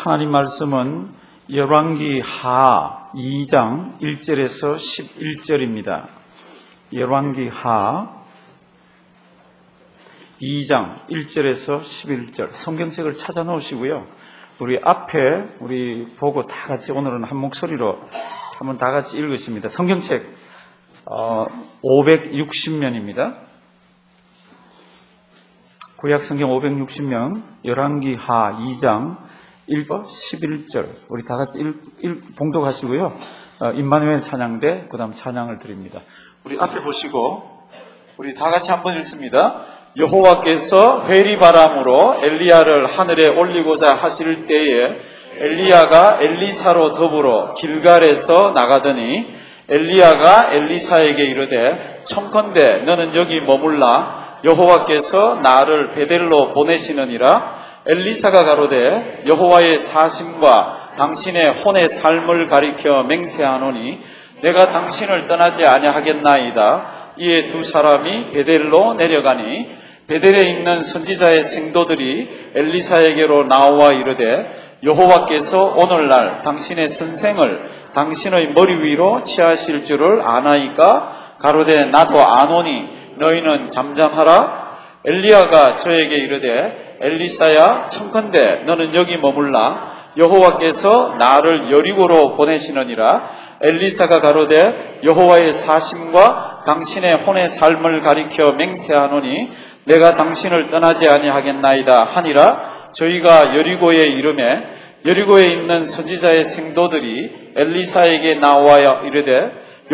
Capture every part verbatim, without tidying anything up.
하나님 말씀은 열왕기 하 이 장 일 절에서 십일 절입니다. 열왕기 하 이 장 일 절에서 십일 절 성경책을 찾아 놓으시고요. 우리 앞에 우리 보고 다 같이 오늘은 한 목소리로 한번 다 같이 읽으십니다. 성경책 어, 오백육십 면입니다. 구약 성경 오백육십 면 열왕기 하 이 장 일 절 십일 절 우리 다 같이 일, 일, 봉독하시고요. 어, 임마누엘 찬양대 그 다음 찬양을 드립니다. 우리 앞에 보시고 우리 다 같이 한번 읽습니다. 여호와께서 회리바람으로 엘리야를 하늘에 올리고자 하실 때에 엘리야가 엘리사로 더불어 길갈에서 나가더니 엘리야가 엘리사에게 이르되 청컨대 너는 여기 머물라 여호와께서 나를 베델로 보내시느니라. 엘리사가 가로되 여호와의 사심과 당신의 혼의 삶을 가리켜 맹세하노니 내가 당신을 떠나지 아니하겠나이다. 이에 두 사람이 베델로 내려가니 베델에 있는 선지자의 생도들이 엘리사에게로 나와 이르되 여호와께서 오늘날 당신의 선생을 당신의 머리 위로 취하실 줄을 아나이까? 가로되 나도 아노니 너희는 잠잠하라. 엘리야가 저에게 이르되 엘리사야 청컨대 너는 여기 머물라 여호와께서 나를 여리고로 보내시느니라. 엘리사가 가로되 여호와의 사심과 당신의 혼의 삶을 가리켜 맹세하노니 내가 당신을 떠나지 아니하겠나이다 하니라. 저희가 여리고에 이르매 여리고에 있는 선지자의 생도들이 엘리사에게 나와여 이르되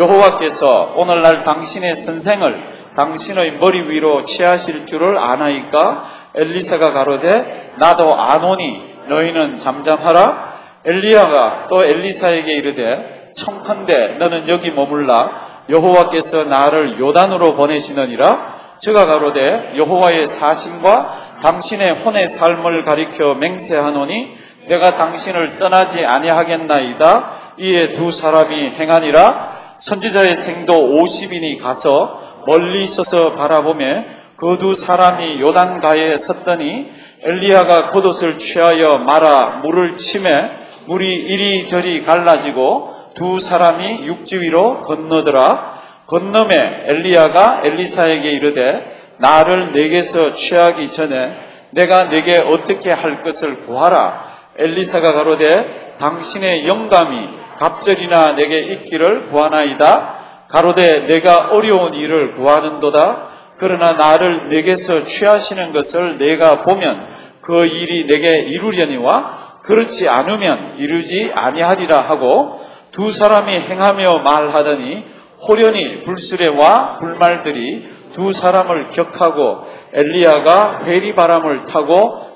여호와께서 오늘날 당신의 선생을 당신의 머리 위로 취하실 줄을 아나이까? 엘리사가 가로되 나도 아노니 너희는 잠잠하라. 엘리야가 또 엘리사에게 이르되 청컨대 너는 여기 머물라 여호와께서 나를 요단으로 보내시느니라. 저가 가로되 여호와의 사심과 당신의 혼의 삶을 가리켜 맹세하노니 내가 당신을 떠나지 아니하겠나이다. 이에 두 사람이 행하니라. 선지자의 생도 오십인이 가서 멀리 서서 바라보매 그 두 사람이 요단가에 섰더니 엘리야가 겉옷을 취하여 말아 물을 치매 물이 이리저리 갈라지고 두 사람이 육지 위로 건너더라. 건너매 엘리야가 엘리사에게 이르되 나를 내게서 취하기 전에 내가 내게 어떻게 할 것을 구하라. 엘리사가 가로되 당신의 영감이 갑절이나 내게 있기를 구하나이다. 가로되 내가 어려운 일을 구하는도다. 그러나 나를 내게서 취하시는 것을 내가 보면 그 일이 내게 이루려니와 그렇지 않으면 이루지 아니하리라 하고 두 사람이 행하며 말하더니 호련히 불수레와 불말들이 두 사람을 격하고 엘리야가 회리바람을 타고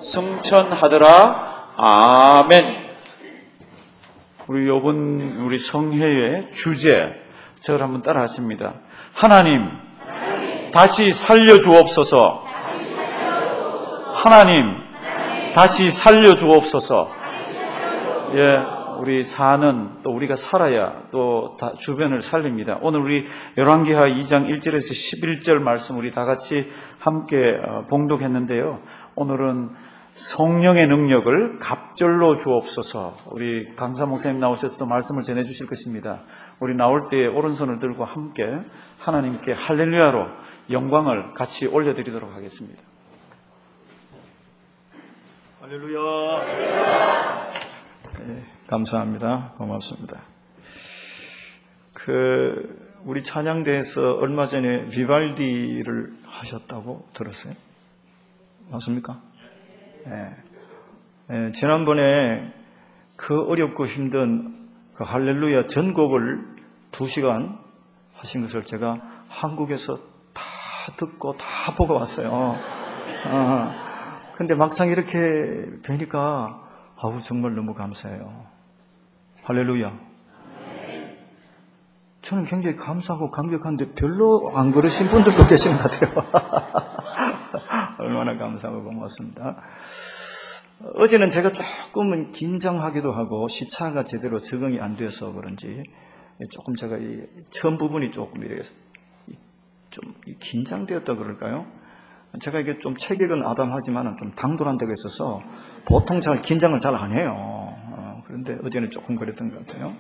승천하더라. 아멘. 우리 요번 우리 성회의 주제 저를 한번 따라 하십니다. 하나님, 하나님 다시 살려주옵소서. 하나님, 하나님 다시 살려주옵소서. 예, 우리 사는 또 우리가 살아야 또 다 주변을 살립니다. 오늘 우리 열왕기하 이 장 일 절에서 십일 절 말씀 우리 다 같이 함께 봉독했는데요. 오늘은 성령의 능력을 갑절로 주옵소서. 우리 강사 목사님 나오셔서 또 말씀을 전해 주실 것입니다. 우리 나올 때 오른손을 들고 함께 하나님께 할렐루야로 영광을 같이 올려드리도록 하겠습니다. 할렐루야. 네, 감사합니다. 고맙습니다. 그 우리 찬양대에서 얼마 전에 비발디를 하셨다고 들었어요. 맞습니까? 예. 예, 지난번에 그 어렵고 힘든 그 할렐루야 전곡을 두 시간 하신 것을 제가 한국에서 다 듣고 다 보고 왔어요. 어. 근데 막상 이렇게 뵈니까 아우 정말 너무 감사해요. 할렐루야. 저는 굉장히 감사하고 감격한데 별로 안 그러신 분들도 계시는 것 같아요. 얼마나 감사하고 고맙습니다. 어제는 제가 조금은 긴장하기도 하고 시차가 제대로 적응이 안 돼서 그런지 조금 제가 이 처음 부분이 조금 이렇게 좀 긴장되었다 그럴까요? 제가 이게 좀 체격은 아담하지만 좀 당돌한 데가 있어서 보통 잘 긴장을 잘 안 해요. 그런데 어제는 조금 그랬던 것 같아요.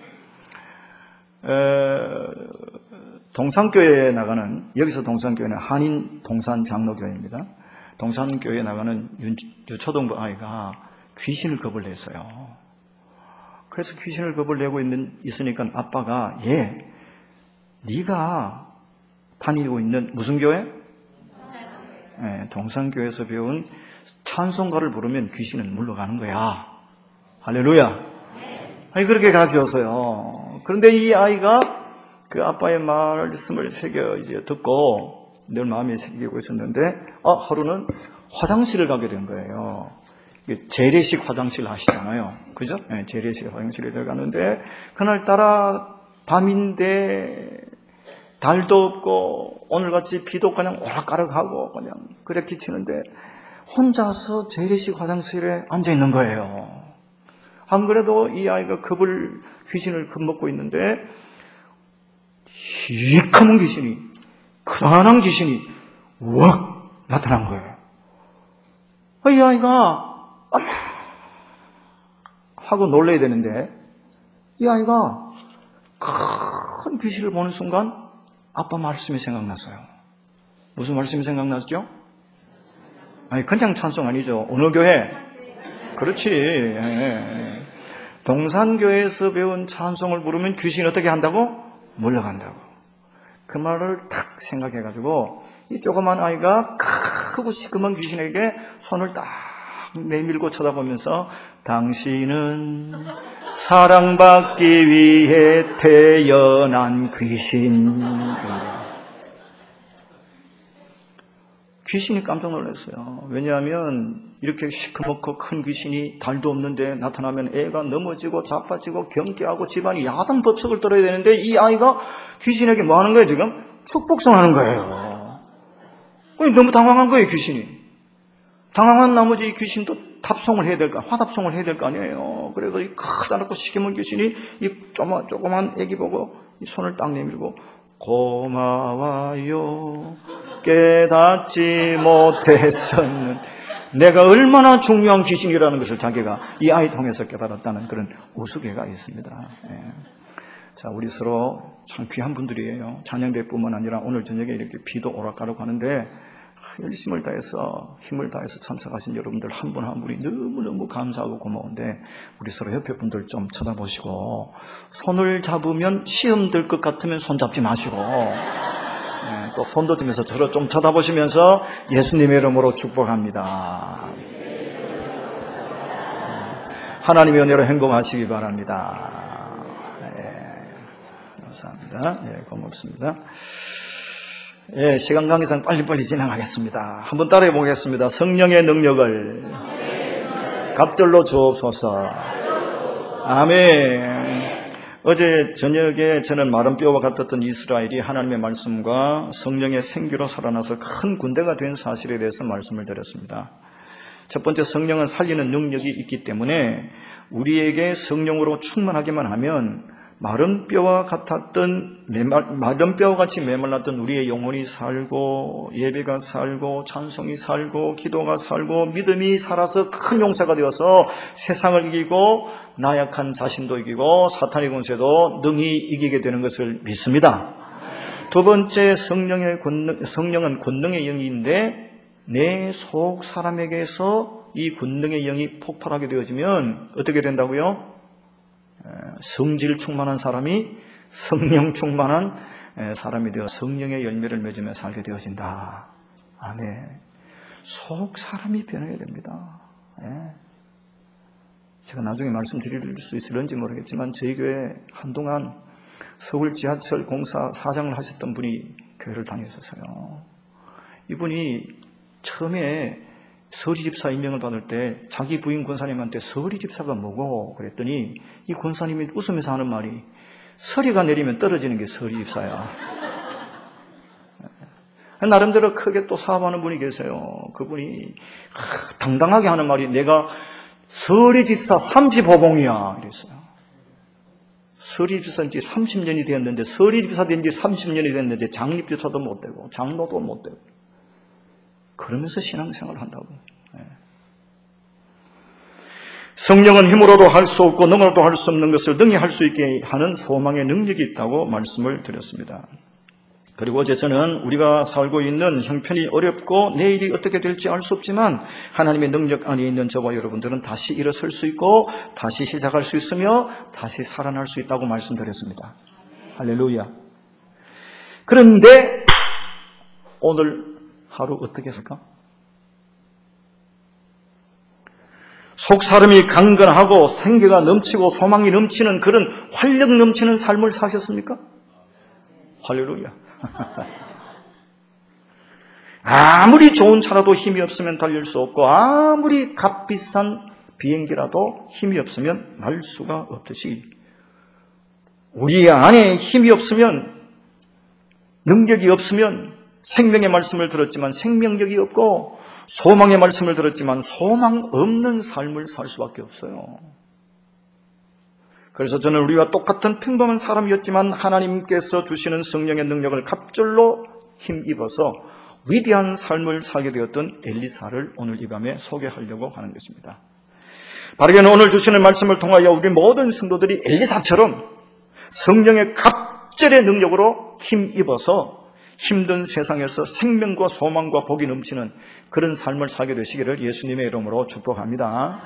에, 동산교회에 나가는, 여기서 동산교회는 한인 동산장로교회입니다. 동산교회에 나가는 유, 유초등부 아이가 귀신을 겁을 냈어요. 그래서 귀신을 겁을 내고 있는, 있으니까 아빠가, 얘, 네가 다니고 있는 무슨 교회? 네, 동산교회에서 배운 찬송가를 부르면 귀신은 물러가는 거야. 할렐루야. 아니, 그렇게 가르쳤어요. 그런데 이 아이가 그 아빠의 말씀을 새겨 이제 듣고 늘 마음에 새기고 있었는데, 아, 하루는 화장실을 가게 된 거예요. 재래식 화장실 아시잖아요. 그죠? 네, 재래식 화장실에 들어갔는데, 그날따라 밤인데, 달도 없고, 오늘같이 비도 그냥 오락가락하고, 그냥, 그래 끼치는데, 혼자서 재래식 화장실에 앉아 있는 거예요. 안 그래도 이 아이가 겁을, 귀신을 겁먹고 있는데, 시커먼 귀신이, 크란한 귀신이, 우악! 나타난 거예요. 이 아이가, 어머! 하고 놀라야 되는데, 이 아이가 큰 귀신을 보는 순간 아빠 말씀이 생각났어요. 무슨 말씀이 생각났죠? 아니, 그냥 찬송 아니죠. 어느 교회? 그렇지. 예. 동산교회에서 배운 찬송을 부르면 귀신이 어떻게 한다고? 몰려간다고. 그 말을 탁 생각해가지고 이 조그만 아이가 크고 시커먼 귀신에게 손을 딱 내밀고 쳐다보면서 당신은 사랑받기 위해 태어난 귀신. 귀신이 깜짝 놀랐어요. 왜냐하면 이렇게 시커멓고 큰 귀신이 달도 없는데 나타나면 애가 넘어지고 자빠지고 경계하고 집안이 야단 법석을 떨어야 되는데 이 아이가 귀신에게 뭐 하는 거예요 지금? 축복성하는 거예요. 너무 당황한 거예요 귀신이. 당황한 나머지 귀신도 답송을 해야 될 거, 화답송을 해야 될 거 아니에요. 그래서 이 크다랗고 시커먼 귀신이 이 조그만, 조그만 애기 보고 이 손을 딱 내밀고 고마워요. 깨닫지 못했었는 내가 얼마나 중요한 귀신이라는 것을 자기가 이 아이 통해서 깨달았다는 그런 우스개가 있습니다. 예. 자, 우리 서로 참 귀한 분들이에요. 찬양대뿐만 아니라 오늘 저녁에 이렇게 비도 오락가락 하는데 열심을 다해서 힘을 다해서 참석하신 여러분들 한 분 한 분이 너무너무 감사하고 고마운데 우리 서로 옆에 분들 좀 쳐다보시고 손을 잡으면 시험 들 것 같으면 손 잡지 마시고 네, 또 손도 들면서 저를 좀 쳐다보시면서 예수님의 이름으로 축복합니다. 하나님의 은혜로 행복하시기 바랍니다. 네, 감사합니다. 네, 고맙습니다. 예, 시간 관계상 빨리빨리 진행하겠습니다. 한번 따라해 보겠습니다. 성령의 능력을 갑절로 주옵소서. 아멘. 어제 저녁에 저는 마른 뼈와 같았던 이스라엘이 하나님의 말씀과 성령의 생기로 살아나서 큰 군대가 된 사실에 대해서 말씀을 드렸습니다. 첫 번째, 성령은 살리는 능력이 있기 때문에 우리에게 성령으로 충만하기만 하면 마른 뼈와 같았던 마른 뼈와 같이 메말랐던 우리의 영혼이 살고 예배가 살고 찬송이 살고 기도가 살고 믿음이 살아서 큰 용사가 되어서 세상을 이기고 나약한 자신도 이기고 사탄의 권세도 능히 이기게 되는 것을 믿습니다. 두 번째, 성령의 권능, 성령은 권능의 영인데 내 속 사람에게서 이 권능의 영이 폭발하게 되어지면 어떻게 된다고요? 성질 충만한 사람이 성령 충만한 사람이 되어 성령의 열매를 맺으며 살게 되어진다. 아멘. 속 사람이 변해야 됩니다. 제가 나중에 말씀드릴 수 있을런지 모르겠지만 저희 교회 한동안 서울 지하철 공사 사장을 하셨던 분이 교회를 다녔었어요. 이분이 처음에 서리집사 임명을 받을 때 자기 부인 권사님한테 서리집사가 뭐고 그랬더니 이 권사님이 웃으면서 하는 말이 서리가 내리면 떨어지는 게 서리집사야. 나름대로 크게 또 사업하는 분이 계세요. 그분이 당당하게 하는 말이 내가 서리집사 삼십오봉이야 이랬어요. 서리집사 된 지 삼십 년이 되었는데 서리집사 된 지 삼십 년이 됐는데 장립집사도 못 되고 장로도 못 되고 그러면서 신앙생활을 한다고. 성령은 힘으로도 할 수 없고 능으로도 할 수 없는 것을 능히 할 수 있게 하는 소망의 능력이 있다고 말씀을 드렸습니다. 그리고 어제 저는 우리가 살고 있는 형편이 어렵고 내일이 어떻게 될지 알 수 없지만 하나님의 능력 안에 있는 저와 여러분들은 다시 일어설 수 있고 다시 시작할 수 있으며 다시 살아날 수 있다고 말씀드렸습니다. 할렐루야. 그런데 오늘 하루 어떻게 했을까? 속사람이 강건하고 생기가 넘치고 소망이 넘치는 그런 활력 넘치는 삶을 사셨습니까? 할렐루야. 아무리 좋은 차라도 힘이 없으면 달릴 수 없고 아무리 값비싼 비행기라도 힘이 없으면 날 수가 없듯이 우리 안에 힘이 없으면 능력이 없으면 생명의 말씀을 들었지만 생명력이 없고 소망의 말씀을 들었지만 소망 없는 삶을 살 수밖에 없어요. 그래서 저는 우리와 똑같은 평범한 사람이었지만 하나님께서 주시는 성령의 능력을 갑절로 힘입어서 위대한 삶을 살게 되었던 엘리사를 오늘 이 밤에 소개하려고 하는 것입니다. 바르게는 오늘 주시는 말씀을 통하여 우리 모든 성도들이 엘리사처럼 성령의 갑절의 능력으로 힘입어서 힘든 세상에서 생명과 소망과 복이 넘치는 그런 삶을 살게 되시기를 예수님의 이름으로 축복합니다.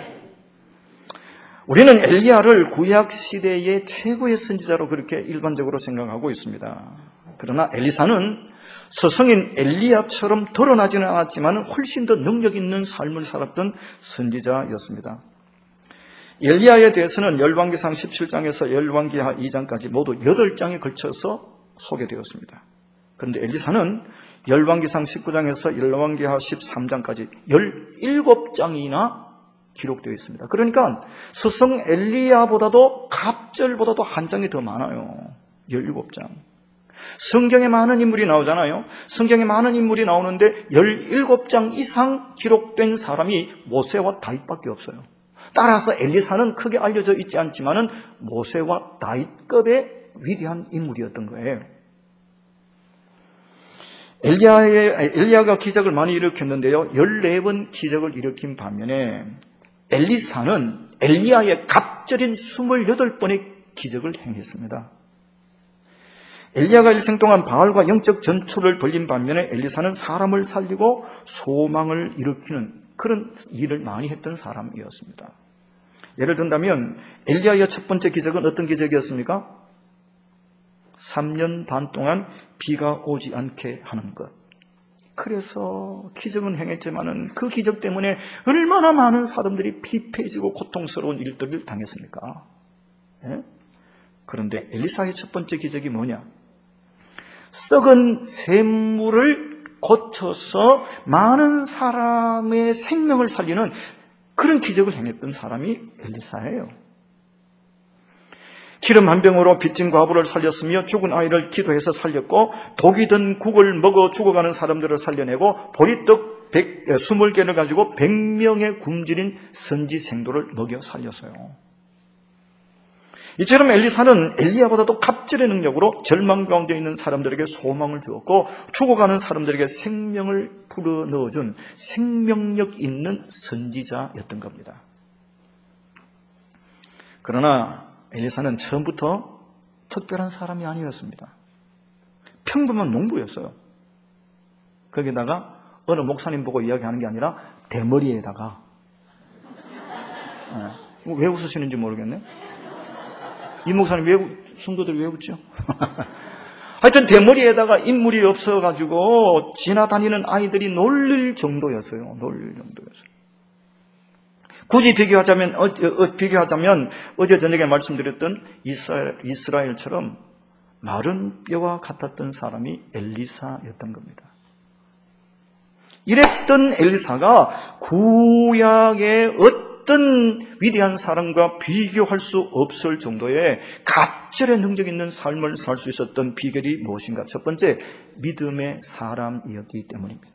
우리는 엘리야를 구약시대의 최고의 선지자로 그렇게 일반적으로 생각하고 있습니다. 그러나 엘리사는 서성인 엘리야처럼 드러나지는 않았지만 훨씬 더 능력 있는 삶을 살았던 선지자였습니다. 엘리야에 대해서는 열왕기상 십칠 장에서 열왕기하 이 장까지 모두 여덟 장에 걸쳐서 소개되었습니다. 그런데 엘리사는 열왕기상 십구 장에서 열왕기하 십삼 장까지 열일곱 장이나 기록되어 있습니다. 그러니까 스승 엘리야보다도 갑절보다도 한 장이 더 많아요. 열일곱 장. 성경에 많은 인물이 나오잖아요. 성경에 많은 인물이 나오는데 열일곱 장 이상 기록된 사람이 모세와 다윗밖에 없어요. 따라서 엘리사는 크게 알려져 있지 않지만은 모세와 다윗급의 위대한 인물이었던 거예요. 엘리야의, 엘리야가 기적을 많이 일으켰는데요. 열네 번 기적을 일으킨 반면에 엘리사는 엘리야의 갑절인 이십팔 번의 기적을 행했습니다. 엘리야가 일생 동안 바알과 영적 전투를 벌린 반면에 엘리사는 사람을 살리고 소망을 일으키는 그런 일을 많이 했던 사람이었습니다. 예를 든다면 엘리야의 첫 번째 기적은 어떤 기적이었습니까? 삼 년 반 동안 비가 오지 않게 하는 것. 그래서 기적은 행했지만은 그 기적 때문에 얼마나 많은 사람들이 피폐해지고 고통스러운 일들을 당했습니까? 예? 그런데 엘리사의 첫 번째 기적이 뭐냐? 썩은 샘물을 고쳐서 많은 사람의 생명을 살리는 그런 기적을 행했던 사람이 엘리사예요. 기름 한 병으로 빚진 과부를 살렸으며 죽은 아이를 기도해서 살렸고 독이 든 국을 먹어 죽어가는 사람들을 살려내고 보리떡 이십 개를 가지고 백 명의 굶주린 선지생도를 먹여 살렸어요. 이처럼 엘리사는 엘리야보다도 갑절의 능력으로 절망 가운데 있는 사람들에게 소망을 주었고 죽어가는 사람들에게 생명을 불어넣어준 생명력 있는 선지자였던 겁니다. 그러나 엘리사는 처음부터 특별한 사람이 아니었습니다. 평범한 농부였어요. 거기다가 어느 목사님 보고 이야기하는 게 아니라 대머리에다가 네. 왜 웃으시는지 모르겠네. 이 목사님 왜, 성도들 왜 웃죠? 하여튼 대머리에다가 인물이 없어가지고 지나다니는 아이들이 놀릴 정도였어요. 놀릴 정도였어요. 굳이 비교하자면, 어, 어, 비교하자면 어제 저녁에 말씀드렸던 이스라엘, 이스라엘처럼 마른 뼈와 같았던 사람이 엘리사였던 겁니다. 이랬던 엘리사가 구약의 어떤 위대한 사람과 비교할 수 없을 정도의 갑절의 능력 있는 삶을 살 수 있었던 비결이 무엇인가? 첫 번째, 믿음의 사람이었기 때문입니다.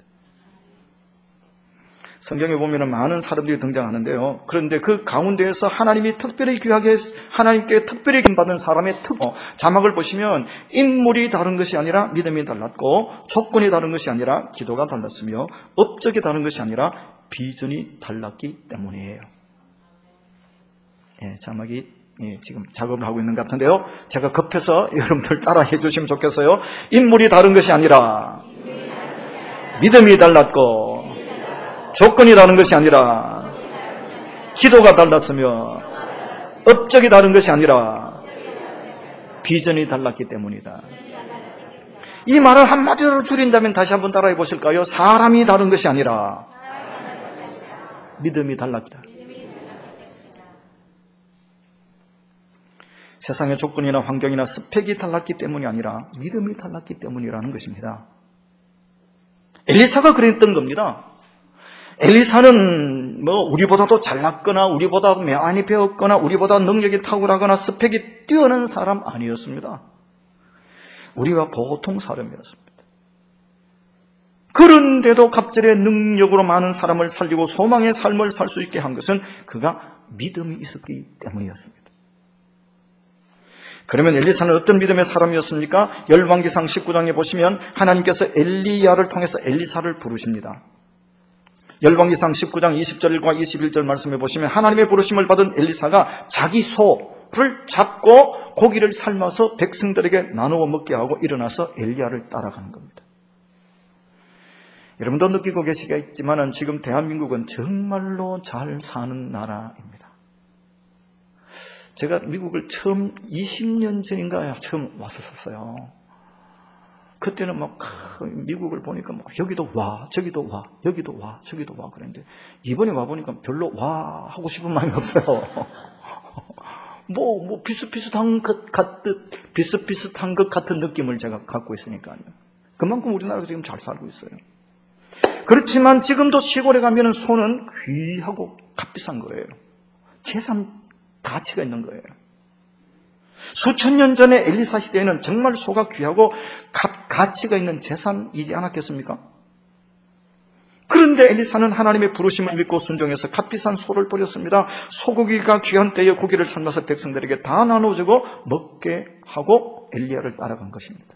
성경에 보면 많은 사람들이 등장하는데요. 그런데 그 가운데에서 하나님이 특별히 귀하게, 하나님께 특별히 받은 사람의 특, 자막을 보시면 인물이 다른 것이 아니라 믿음이 달랐고 조건이 다른 것이 아니라 기도가 달랐으며 업적이 다른 것이 아니라 비전이 달랐기 때문이에요. 예, 자막이 예, 지금 작업을 하고 있는 것 같은데요. 제가 급해서 여러분들 따라해 주시면 좋겠어요. 인물이 다른 것이 아니라 믿음이 달랐고 조건이 다른 것이 아니라 기도가 달랐으며 업적이 다른 것이 아니라 비전이 달랐기 때문이다. 이 말을 한마디로 줄인다면 다시 한번 따라해 보실까요? 사람이 다른 것이 아니라 믿음이 달랐다. 세상의 조건이나 환경이나 스펙이 달랐기 때문이 아니라 믿음이 달랐기 때문이라는 것입니다. 엘리사가 그랬던 겁니다. 엘리사는 뭐 우리보다도 잘났거나 우리보다 많이 배웠거나 우리보다 능력이 탁월하거나 스펙이 뛰어난 사람 아니었습니다. 우리가 보통 사람이었습니다. 그런데도 갑절의 능력으로 많은 사람을 살리고 소망의 삶을 살 수 있게 한 것은 그가 믿음이 있었기 때문이었습니다. 그러면 엘리사는 어떤 믿음의 사람이었습니까? 열왕기상 십구 장에 보시면 하나님께서 엘리야를 통해서 엘리사를 부르십니다. 열왕기상 십구 장 이십 절과 이십일 절 말씀해 보시면 하나님의 부르심을 받은 엘리사가 자기 소를 잡고 고기를 삶아서 백성들에게 나누어 먹게 하고 일어나서 엘리야를 따라가는 겁니다. 여러분도 느끼고 계시겠지만 지금 대한민국은 정말로 잘 사는 나라입니다. 제가 미국을 처음 이십 년 전인가 처음 왔었어요. 그때는 막 미국을 보니까 막 여기도 와, 저기도 와, 여기도 와, 저기도 와 그랬는데 이번에 와 보니까 별로 와 하고 싶은 마음이 없어요. 뭐, 뭐 비슷비슷한 것 같듯 비슷비슷한 것 같은 느낌을 제가 갖고 있으니까요. 그만큼 우리나라가 지금 잘 살고 있어요. 그렇지만 지금도 시골에 가면은 소는 귀하고 값비싼 거예요. 재산 가치가 있는 거예요. 수천 년 전에 엘리사 시대에는 정말 소가 귀하고 가, 가치가 있는 재산이지 않았겠습니까? 그런데 엘리사는 하나님의 부르심을 믿고 순종해서 값비싼 소를 버렸습니다. 소고기가 귀한 때에 고기를 삶아서 백성들에게 다 나눠주고 먹게 하고 엘리야를 따라간 것입니다.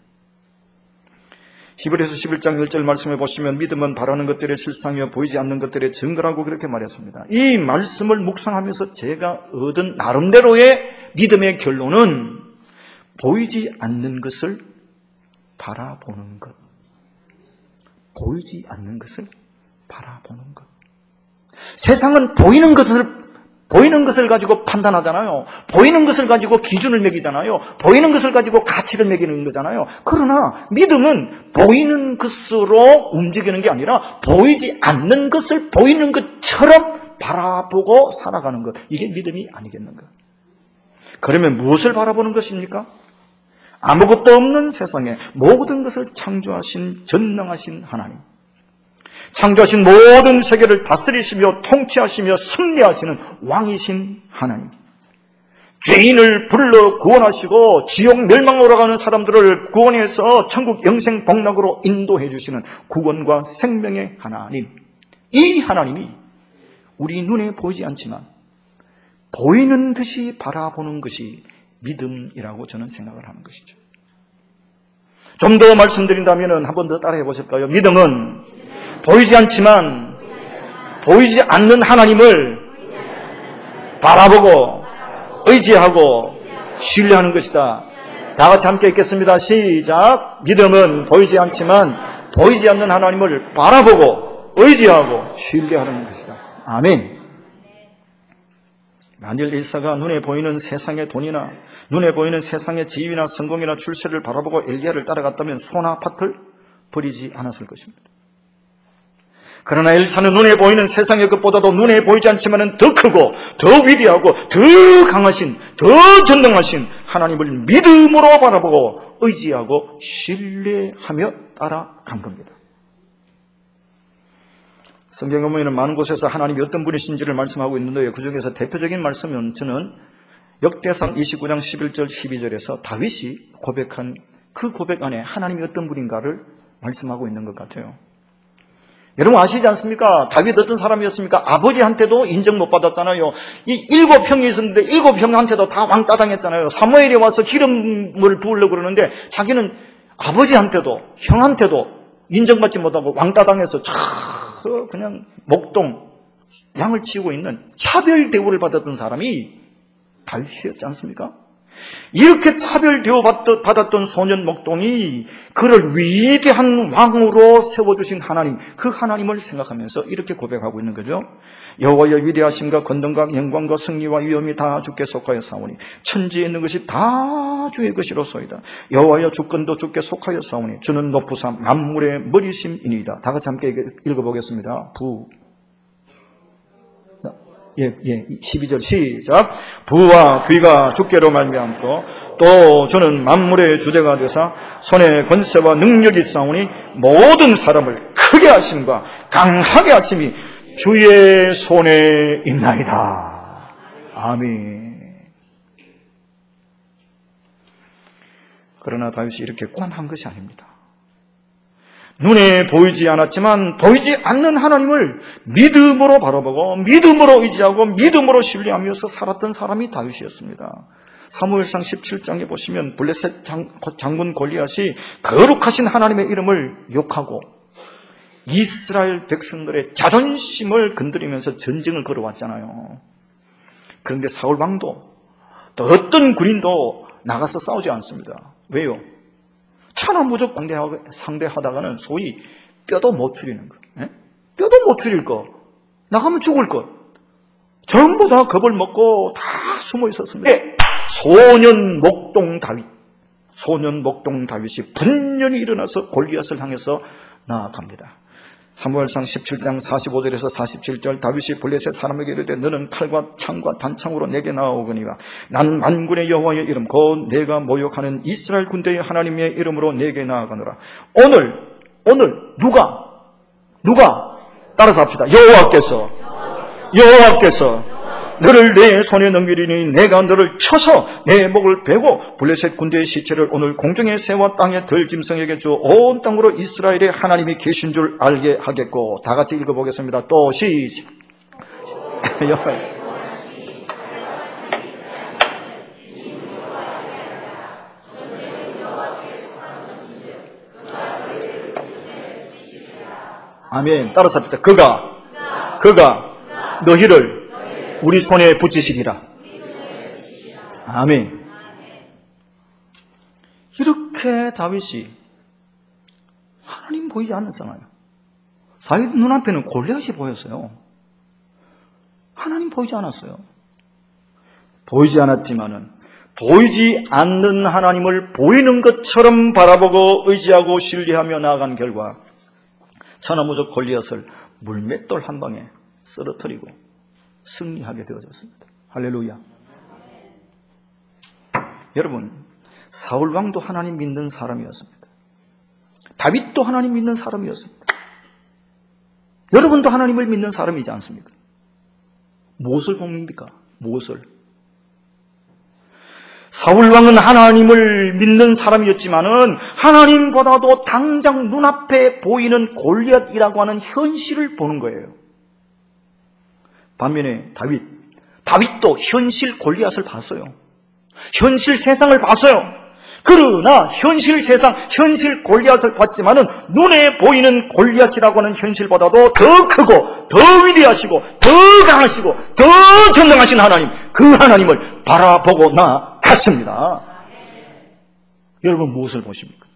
히브리서 십일 장 일 절 말씀해 보시면 믿음은 바라는 것들의 실상이요 보이지 않는 것들의 증거라고 그렇게 말했습니다. 이 말씀을 묵상하면서 제가 얻은 나름대로의 믿음의 결론은 보이지 않는 것을 바라보는 것. 보이지 않는 것을 바라보는 것. 세상은 보이는 것을 보이는 것을 가지고 판단하잖아요. 보이는 것을 가지고 기준을 매기잖아요. 보이는 것을 가지고 가치를 매기는 거잖아요. 그러나 믿음은 보이는 것으로 움직이는 게 아니라 보이지 않는 것을 보이는 것처럼 바라보고 살아가는 것. 이게 믿음이 아니겠는가? 그러면 무엇을 바라보는 것입니까? 아무것도 없는 세상에 모든 것을 창조하신 전능하신 하나님, 창조하신 모든 세계를 다스리시며 통치하시며 승리하시는 왕이신 하나님, 죄인을 불러 구원하시고 지옥 멸망으로 가는 사람들을 구원해서 천국 영생 복락으로 인도해 주시는 구원과 생명의 하나님, 이 하나님이 우리 눈에 보이지 않지만 보이는 듯이 바라보는 것이 믿음이라고 저는 생각을 하는 것이죠. 좀 더 말씀드린다면 한 번 더 따라해 보실까요? 믿음은 보이지 않지만 보이지 않는 하나님을 바라보고 의지하고 신뢰하는 것이다. 다 같이 함께 읽겠습니다. 시작. 믿음은 보이지 않지만 보이지 않는 하나님을 바라보고 의지하고 신뢰하는 것이다. 아멘. 만일 엘리사가 눈에 보이는 세상의 돈이나 눈에 보이는 세상의 지위나 성공이나 출세를 바라보고 엘리야를 따라갔다면 소나 밭을 버리지 않았을 것입니다. 그러나 엘리사는 눈에 보이는 세상의 것보다도 눈에 보이지 않지만 더 크고 더 위대하고 더 강하신 더 전능하신 하나님을 믿음으로 바라보고 의지하고 신뢰하며 따라간 겁니다. 성경에 보면 많은 곳에서 하나님이 어떤 분이신지를 말씀하고 있는데 그중에서 대표적인 말씀은 저는 역대상 이십구 장 십일 절 십이 절에서 다윗이 고백한 그 고백 안에 하나님이 어떤 분인가를 말씀하고 있는 것 같아요. 여러분 아시지 않습니까? 다윗 어떤 사람이었습니까? 아버지한테도 인정 못 받았잖아요. 이 일곱 형이 있었는데 일곱 형한테도 다 왕따 당했잖아요. 사무엘이 와서 기름을 부으려고 그러는데 자기는 아버지한테도 형한테도 인정받지 못하고 왕따 당해서 참 그냥 목동 양을 치우고 있는 차별 대우를 받았던 사람이 다윗이었지 않습니까? 이렇게 차별되어 받았던 소년 목동이 그를 위대한 왕으로 세워주신 하나님, 그 하나님을 생각하면서 이렇게 고백하고 있는 거죠. 여호와의 위대하심과 건능과 영광과 승리와 위엄이 다 주께 속하여 사오니 천지에 있는 것이 다 주의 것이로소이다. 여호와여 주권도 주께 속하여 사오니 주는 높으사 만물의 머리심이니이다. 다 같이 함께 읽어보겠습니다. 부 예, 예, 십이 절 시작. 부와 귀가 주께로 말미암고 또 주는 만물의 주제가 되사 손에 권세와 능력이 있사오니 모든 사람을 크게 하심과 강하게 하심이 주의 손에 있나이다. 아멘. 그러나 다윗이 이렇게 고난한 것이 아닙니다. 눈에 보이지 않았지만 보이지 않는 하나님을 믿음으로 바라보고 믿음으로 의지하고 믿음으로 신뢰하면서 살았던 사람이 다윗이었습니다. 사무엘상 십칠 장에 보시면 블레셋 장군 골리앗이 거룩하신 하나님의 이름을 욕하고 이스라엘 백성들의 자존심을 건드리면서 전쟁을 걸어왔잖아요. 그런데 사울 왕도 또 어떤 군인도 나가서 싸우지 않습니다. 왜요? 천하무적 상대하다가는 소위 뼈도 못 추리는 거. 예? 뼈도 못 추릴 거. 나가면 죽을 것. 전부 다 겁을 먹고 다 숨어 있었습니다. 예. 소년 목동 다윗. 소년 목동 다윗이 분연히 일어나서 골리앗을 향해서 나아갑니다. 사무엘상 십칠 장 사십오 절에서 사십칠 절 다윗이 블레셋 사람에게 이르되 너는 칼과 창과 단창으로 내게 나아오거니와 나는 만군의 여호와의 이름 곧 내가 모욕하는 이스라엘 군대의 하나님의 이름으로 내게 나아가노라. 오늘 오늘 누가 누가 따라서 합시다. 여호와께서 여호와께서 너를 내 손에 넘기리니 내가 너를 쳐서 내 목을 베고 블레셋 군대의 시체를 오늘 공중의 새와 땅의 들짐승에게 주어 온 땅으로 이스라엘의 하나님이 계신 줄 알게 하겠고. 다 같이 읽어보겠습니다. 또 시작. 아멘. 따라서 합시다. 그가 그가 너희를 우리 손에 붙이시리라. 아멘. 이렇게 다윗이 하나님 보이지 않았잖아요. 다윗 눈앞에는 골리앗이 보였어요. 하나님 보이지 않았어요. 보이지 않았지만은 보이지 않는 하나님을 보이는 것처럼 바라보고 의지하고 신뢰하며 나아간 결과 천하무적 골리앗을 물맷돌 한 방에 쓰러뜨리고 승리하게 되어졌습니다. 할렐루야. 여러분, 사울 왕도 하나님 믿는 사람이었습니다. 다윗도 하나님 믿는 사람이었습니다. 여러분도 하나님을 믿는 사람이지 않습니까? 무엇을 봅니까? 무엇을? 사울 왕은 하나님을 믿는 사람이었지만은 하나님보다도 당장 눈앞에 보이는 골리앗이라고 하는 현실을 보는 거예요. 반면에 다윗, 다윗도 현실 골리앗을 봤어요. 현실 세상을 봤어요. 그러나 현실 세상, 현실 골리앗을 봤지만은 눈에 보이는 골리앗이라고 하는 현실보다도 더 크고 더 위대하시고 더 강하시고 더 전능하신 하나님, 그 하나님을 바라보고 나갔습니다. 여러분 무엇을 보십니까?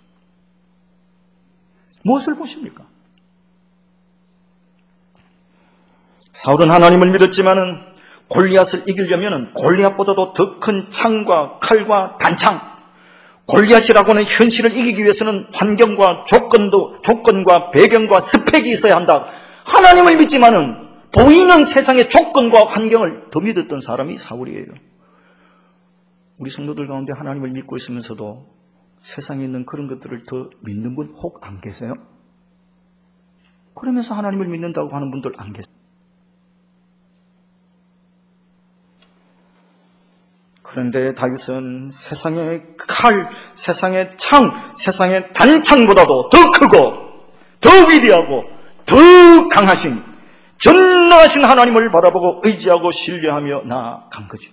무엇을 보십니까? 사울은 하나님을 믿었지만은 골리앗을 이기려면은 골리앗보다도 더 큰 창과 칼과 단창, 골리앗이라고 하는 현실을 이기기 위해서는 환경과 조건도, 조건과 배경과 스펙이 있어야 한다. 하나님을 믿지만은 보이는 세상의 조건과 환경을 더 믿었던 사람이 사울이에요. 우리 성도들 가운데 하나님을 믿고 있으면서도 세상에 있는 그런 것들을 더 믿는 분 혹 안 계세요? 그러면서 하나님을 믿는다고 하는 분들 안 계세요? 그런데 다윗은 세상의 칼, 세상의 창, 세상의 단창보다도 더 크고 더 위대하고 더 강하신 전능하신 하나님을 바라보고 의지하고 신뢰하며 나아간 거죠.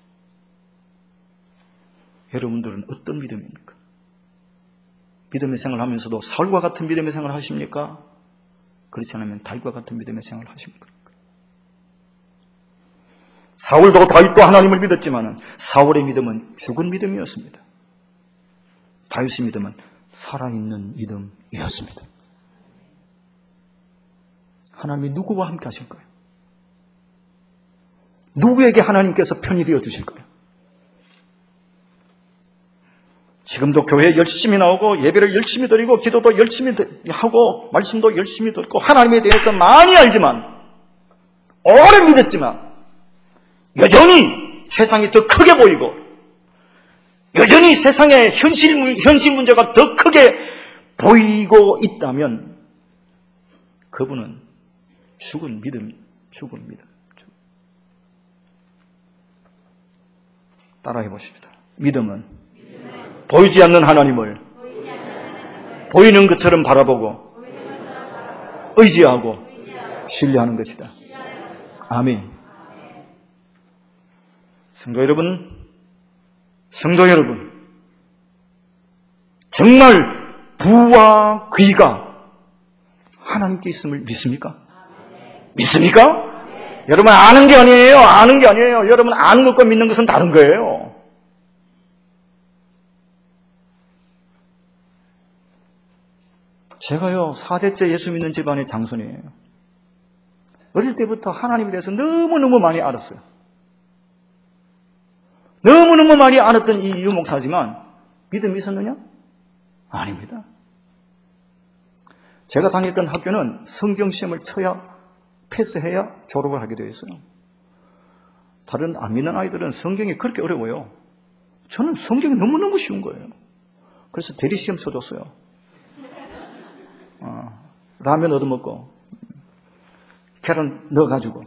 여러분들은 어떤 믿음입니까? 믿음의 생활을 하면서도 사울과 같은 믿음의 생활을 하십니까? 그렇지 않으면 다윗과 같은 믿음의 생활을 하십니까? 사울도 다윗도 하나님을 믿었지만 사울의 믿음은 죽은 믿음이었습니다. 다윗의 믿음은 살아있는 믿음이었습니다. 하나님이 누구와 함께 하실 거예요? 누구에게 하나님께서 편이 되어 주실 거예요? 지금도 교회에 열심히 나오고 예배를 열심히 드리고 기도도 열심히 하고 말씀도 열심히 듣고 하나님에 대해서 많이 알지만, 오래 믿었지만 여전히 세상이 더 크게 보이고 여전히 세상의 현실, 현실 문제가 더 크게 보이고 있다면 그분은 죽은 믿음, 죽은 믿음. 따라해 보십시다. 믿음은 보이지 않는 하나님을 보이는 것처럼 바라보고 의지하고 신뢰하는 것이다. 아멘. 성도 여러분, 성도 여러분, 정말 부와 귀가 하나님께 있음을 믿습니까? 믿습니까? 여러분 아는 게 아니에요. 아는 게 아니에요. 여러분 아는 것과 믿는 것은 다른 거예요. 제가요 사대째 예수 믿는 집안의 장손이에요. 어릴 때부터 하나님에 대해서 너무너무 많이 알았어요. 너무너무 많이 알았던 이 유목사지만 믿음이 있었느냐? 아닙니다. 제가 다녔던 학교는 성경시험을 쳐야 패스해야 졸업을 하게 되어 있어요. 다른 안 믿는 아이들은 성경이 그렇게 어려워요. 저는 성경이 너무너무 쉬운 거예요. 그래서 대리시험 쳐줬어요. 어, 라면 얻어먹고 계란 넣어가지고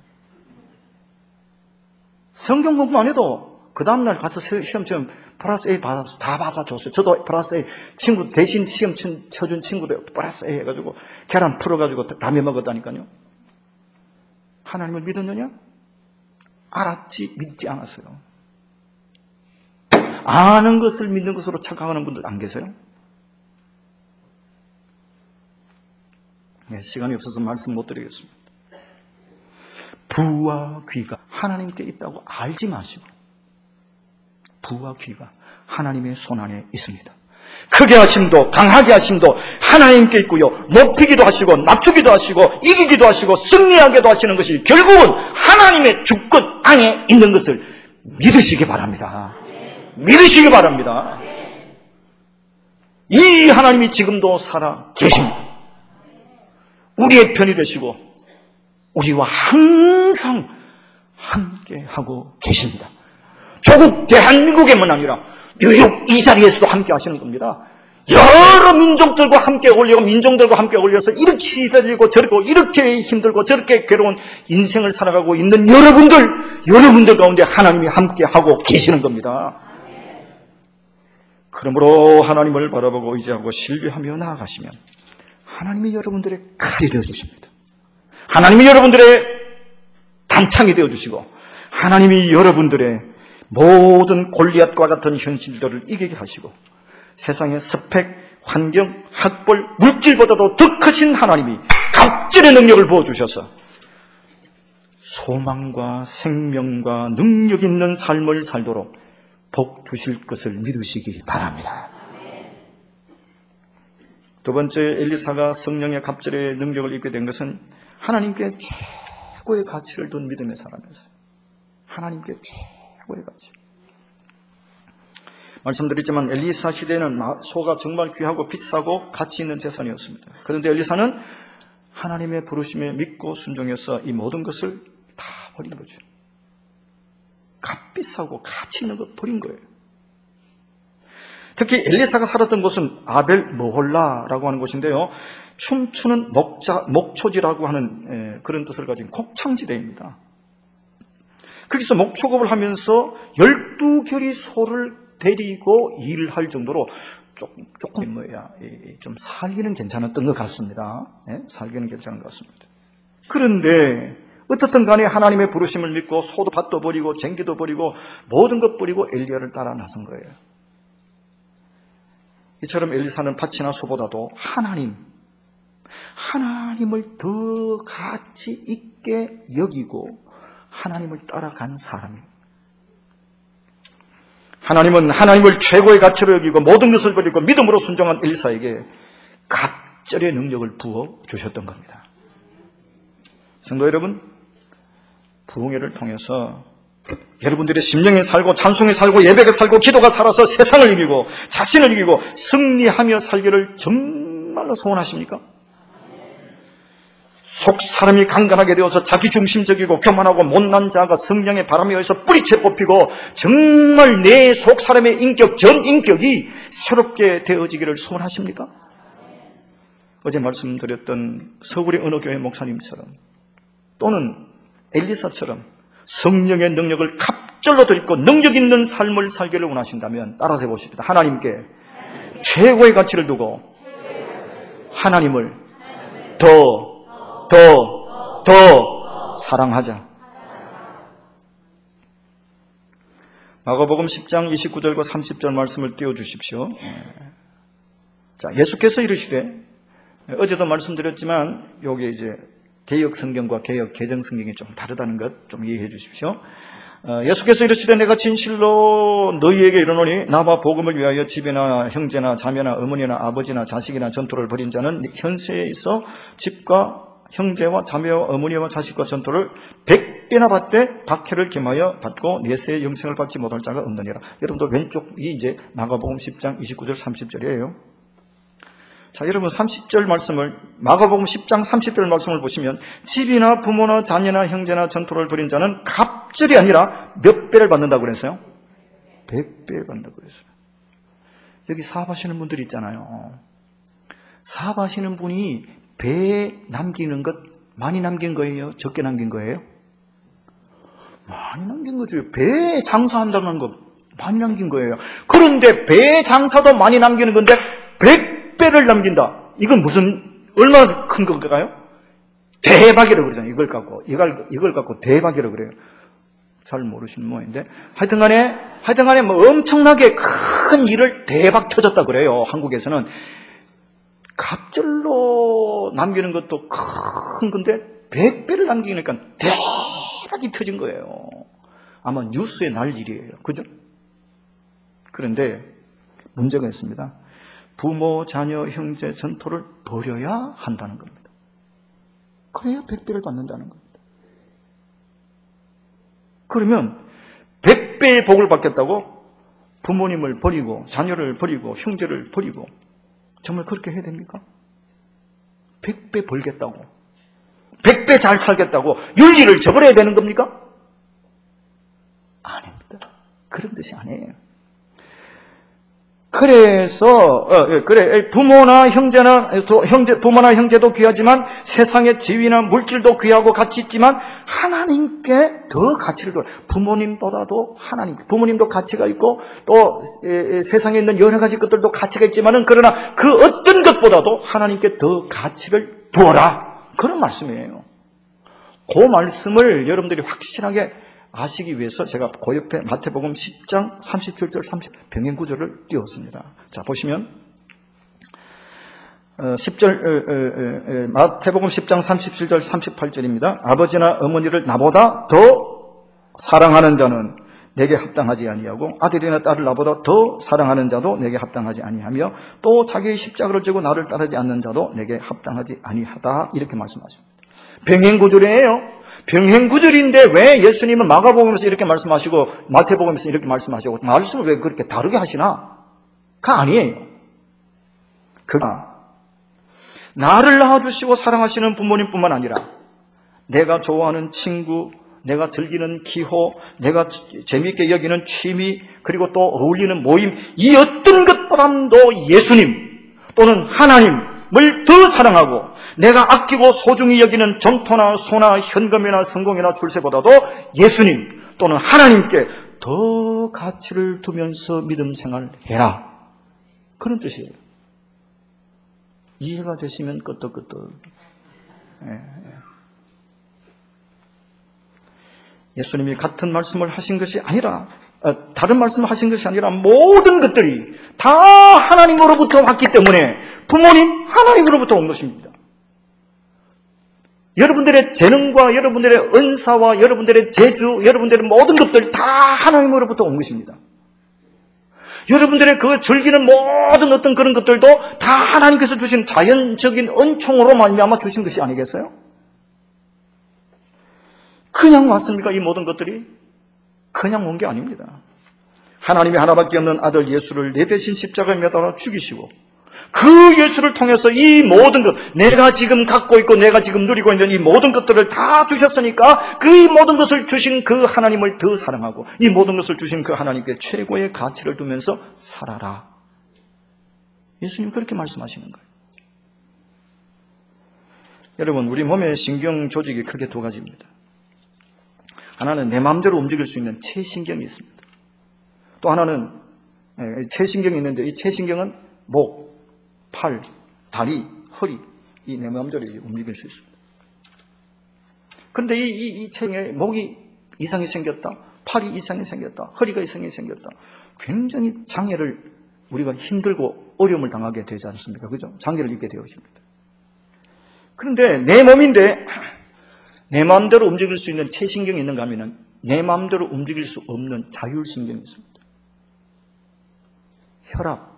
성경 공부만 해도 그 다음날 가서 시험 치면 플러스 A 받아서 다 받아줬어요. 저도 플러스 A, 친구 대신 시험 쳐준 친구들 플러스 A 해가지고 계란 풀어가지고 라면 먹었다니까요. 하나님을 믿었느냐? 알았지 믿지 않았어요. 아는 것을 믿는 것으로 착각하는 분들 안 계세요? 네, 시간이 없어서 말씀 못 드리겠습니다. 부와 귀가 하나님께 있다고 알지 마시고, 부와 귀가 하나님의 손안에 있습니다. 크게 하심도 강하게 하심도 하나님께 있고요, 높이기도 하시고 낮추기도 하시고 이기기도 하시고 승리하게도 하시는 것이 결국은 하나님의 주권 안에 있는 것을 믿으시기 바랍니다. 믿으시기 바랍니다. 이 하나님이 지금도 살아 계십니다. 우리의 편이 되시고 우리와 항상 함께하고 계십니다. 조국 대한민국에만 아니라 뉴욕 이 자리에서도 함께 하시는 겁니다. 여러 민족들과 함께 어울리고 민족들과 함께 어울려서 이렇게 시들리고 저렇게 이렇게 힘들고 저렇게 괴로운 인생을 살아가고 있는 여러분들, 여러분들 가운데 하나님이 함께하고 계시는 겁니다. 그러므로 하나님을 바라보고 의지하고 신뢰하며 나아가시면 하나님이 여러분들의 칼이 되어주십니다. 하나님이 여러분들의 단창이 되어주시고 하나님이 여러분들의 모든 골리앗과 같은 현실들을 이기게 하시고 세상의 스펙, 환경, 학벌, 물질보다도 더 크신 하나님이 갑질의 능력을 부어주셔서 소망과 생명과 능력 있는 삶을 살도록 복 주실 것을 믿으시기 바랍니다. 두 번째, 엘리사가 성령의 갑질의 능력을 입게 된 것은 하나님께 최고의 가치를 둔 믿음의 사람이었어요. 하나님께 최고의 가치. 말씀드렸지만 엘리사 시대에는 소가 정말 귀하고 비싸고 가치 있는 재산이었습니다. 그런데 엘리사는 하나님의 부르심에 믿고 순종해서 이 모든 것을 다 버린 거죠. 값비싸고 가치 있는 거 버린 거예요. 특히 엘리사가 살았던 곳은 아벨 모홀라라고 하는 곳인데요, 춤추는 목자, 목초지라고 하는 에, 그런 뜻을 가진 곡창지대입니다. 거기서 목초급을 하면서 열두 결의 소를 데리고 일할 정도로 조금, 조금 뭐야, 좀 살기는 괜찮았던 것 같습니다. 네? 살기는 괜찮은 것 같습니다. 그런데 어떻든 간에 하나님의 부르심을 믿고 소도 밭도 버리고 쟁기도 버리고 모든 것 버리고 엘리야를 따라 나선 거예요. 이처럼 엘리사는 밭이나 소보다도 하나님, 하나님을 더 가치 있게 여기고 하나님을 따라간 사람입니다. 하나님은 하나님을 최고의 가치로 여기고 모든 것을 버리고 믿음으로 순종한 엘리사에게 갑절의 능력을 부어 주셨던 겁니다. 성도 여러분, 부흥회를 통해서 여러분들의 심령에 살고 찬송에 살고 예배가 살고 기도가 살아서 세상을 이기고 자신을 이기고 승리하며 살기를 정말로 소원하십니까? 속 사람이 강간하게 되어서 자기중심적이고 교만하고 못난 자가 성령의 바람에 의해서 뿌리채 뽑히고 정말 내 속 사람의 인격, 전 인격이 새롭게 되어지기를 소원하십니까? 어제 말씀드렸던 서울의 어느 교회 목사님처럼 또는 엘리사처럼 성령의 능력을 갑절로 들고 능력 있는 삶을 살기를 원하신다면 따라서 해보십시다. 하나님께 최고의 가치를 두고 하나님을 더 더, 더 사랑하자. 마가복음 십 장 이십구 절과 삼십 절 말씀을 띄워주십시오. 자, 예수께서 이르시되, 어제도 말씀드렸지만 여기 이제 개역 성경과 개역 개정 성경이 좀 다르다는 것 좀 이해해 주십시오. 예수께서 이르시되 내가 진실로 너희에게 이르노니 나와 복음을 위하여 집이나 형제나 자매나 어머니나 아버지나 자식이나 전토를 벌인 자는 현세에 있어 집과 형제와 자매와 어머니와 자식과 전토를 백배나 받되 박해를 겸하여 받고 내세의 영생을 받지 못할 자가 없느니라. 여러분들 왼쪽이 이제 마가복음 십 장 이십구 절 삼십 절이에요. 자, 여러분 삼십 절 말씀을 마가복음 십 장 삼십 절 말씀을 보시면 집이나 부모나 자녀나 형제나 전토를 벌인 자는 갑절이 아니라 몇 배를 받는다고 그랬어요? 백 배를 받는다고 그랬어요. 여기 사업하시는 분들이 있잖아요. 사업하시는 분이 배에 남기는 것 많이 남긴 거예요? 적게 남긴 거예요? 많이 남긴 거죠. 배에 장사한다는 거 많이 남긴 거예요. 그런데 배에 장사도 많이 남기는 건데 백 배를 남긴다. 이건 무슨 얼마나 큰 건가요? 대박이라고 그러잖아요. 이걸 갖고 이걸 이걸 갖고 대박이라고 그래요. 잘 모르시는 모양인데 하여튼 간에 하여튼 간에 뭐 엄청나게 큰 일을 대박 터졌다 그래요. 한국에서는 갑절로 남기는 것도 큰 건데 백 배를 남기니까 대박이 터진 거예요. 아마 뉴스에 날 일이에요. 그죠? 그런데 문제가 있습니다. 부모, 자녀, 형제, 전토를 버려야 한다는 겁니다. 그래야 백 배를 받는다는 겁니다. 그러면 백 배의 복을 받겠다고 부모님을 버리고 자녀를 버리고 형제를 버리고 정말 그렇게 해야 됩니까? 백 배 벌겠다고 백 배 잘 살겠다고 윤리를 저버려야 되는 겁니까? 아닙니다. 그런 뜻이 아니에요. 그래서 어, 그래 부모나 형제나 형제 부모나 형제도 귀하지만 세상의 지위나 물질도 귀하고 가치 있지만 하나님께 더 가치를 둬. 부모님보다도 하나님 부모님도 가치가 있고 또 에, 에, 세상에 있는 여러 가지 것들도 가치가 있지만은 그러나 그 어떤 것보다도 하나님께 더 가치를 두어라. 그런 말씀이에요. 그 말씀을 여러분들이 확실하게 아시기 위해서 제가 그 옆에 마태복음 십 장 삼십칠 절 삼십 병행 구절을 띄웠습니다. 자, 보시면 십 절 마태복음 십 장 삼십칠 절 삼십팔 절입니다. 아버지나 어머니를 나보다 더 사랑하는 자는 내게 합당하지 아니하고 아들이나 딸을 나보다 더 사랑하는 자도 내게 합당하지 아니하며 또 자기의 십자가를 지고 나를 따르지 않는 자도 내게 합당하지 아니하다. 이렇게 말씀하십니다. 병행 구절이에요. 병행 구절인데 왜 예수님은 마가복음에서 이렇게 말씀하시고 마태복음에서 이렇게 말씀하시고 말씀을 왜 그렇게 다르게 하시나? 그가 아니에요. 그가 나를 낳아주시고 사랑하시는 부모님뿐만 아니라 내가 좋아하는 친구, 내가 즐기는 기호, 내가 재미있게 여기는 취미, 그리고 또 어울리는 모임, 이 어떤 것보다도 예수님 또는 하나님을 더 사랑하고 내가 아끼고 소중히 여기는 점토나 소나 현금이나 성공이나 출세보다도 예수님 또는 하나님께 더 가치를 두면서 믿음 생활해라. 그런 뜻이에요. 이해가 되시면 끄떡끄떡. 예. 예수님이 같은 말씀을 하신 것이 아니라 어, 다른 말씀을 하신 것이 아니라 모든 것들이 다 하나님으로부터 왔기 때문에 부모님 하나님으로부터 온 것입니다. 여러분들의 재능과 여러분들의 은사와 여러분들의 재주, 여러분들의 모든 것들 다 하나님으로부터 온 것입니다. 여러분들의 그 즐기는 모든 어떤 그런 것들도 다 하나님께서 주신 자연적인 은총으로 말미암아 주신 것이 아니겠어요? 그냥 왔습니까? 이 모든 것들이? 그냥 온 게 아닙니다. 하나님이 하나밖에 없는 아들 예수를 내 대신 십자가에 매달아 죽이시고 그 예수를 통해서 이 모든 것, 내가 지금 갖고 있고 내가 지금 누리고 있는 이 모든 것들을 다 주셨으니까 그 이 모든 것을 주신 그 하나님을 더 사랑하고 이 모든 것을 주신 그 하나님께 최고의 가치를 두면서 살아라. 예수님 그렇게 말씀하시는 거예요. 여러분, 우리 몸의 신경 조직이 크게 두 가지입니다. 하나는 내 마음대로 움직일 수 있는 체신경이 있습니다. 또 하나는 체신경이 있는데 이 체신경은 목, 팔, 다리, 허리, 이 내 마음대로 움직일 수 있습니다. 그런데 이, 이, 이 체에 목이 이상이 생겼다, 팔이 이상이 생겼다, 허리가 이상이 생겼다. 굉장히 장애를 우리가 힘들고 어려움을 당하게 되지 않습니까? 그죠? 장애를 입게 되어 있습니다. 그런데 내 몸인데 내 마음대로 움직일 수 있는 체신경이 있는가 하면 내 마음대로 움직일 수 없는 자율신경이 있습니다. 혈압,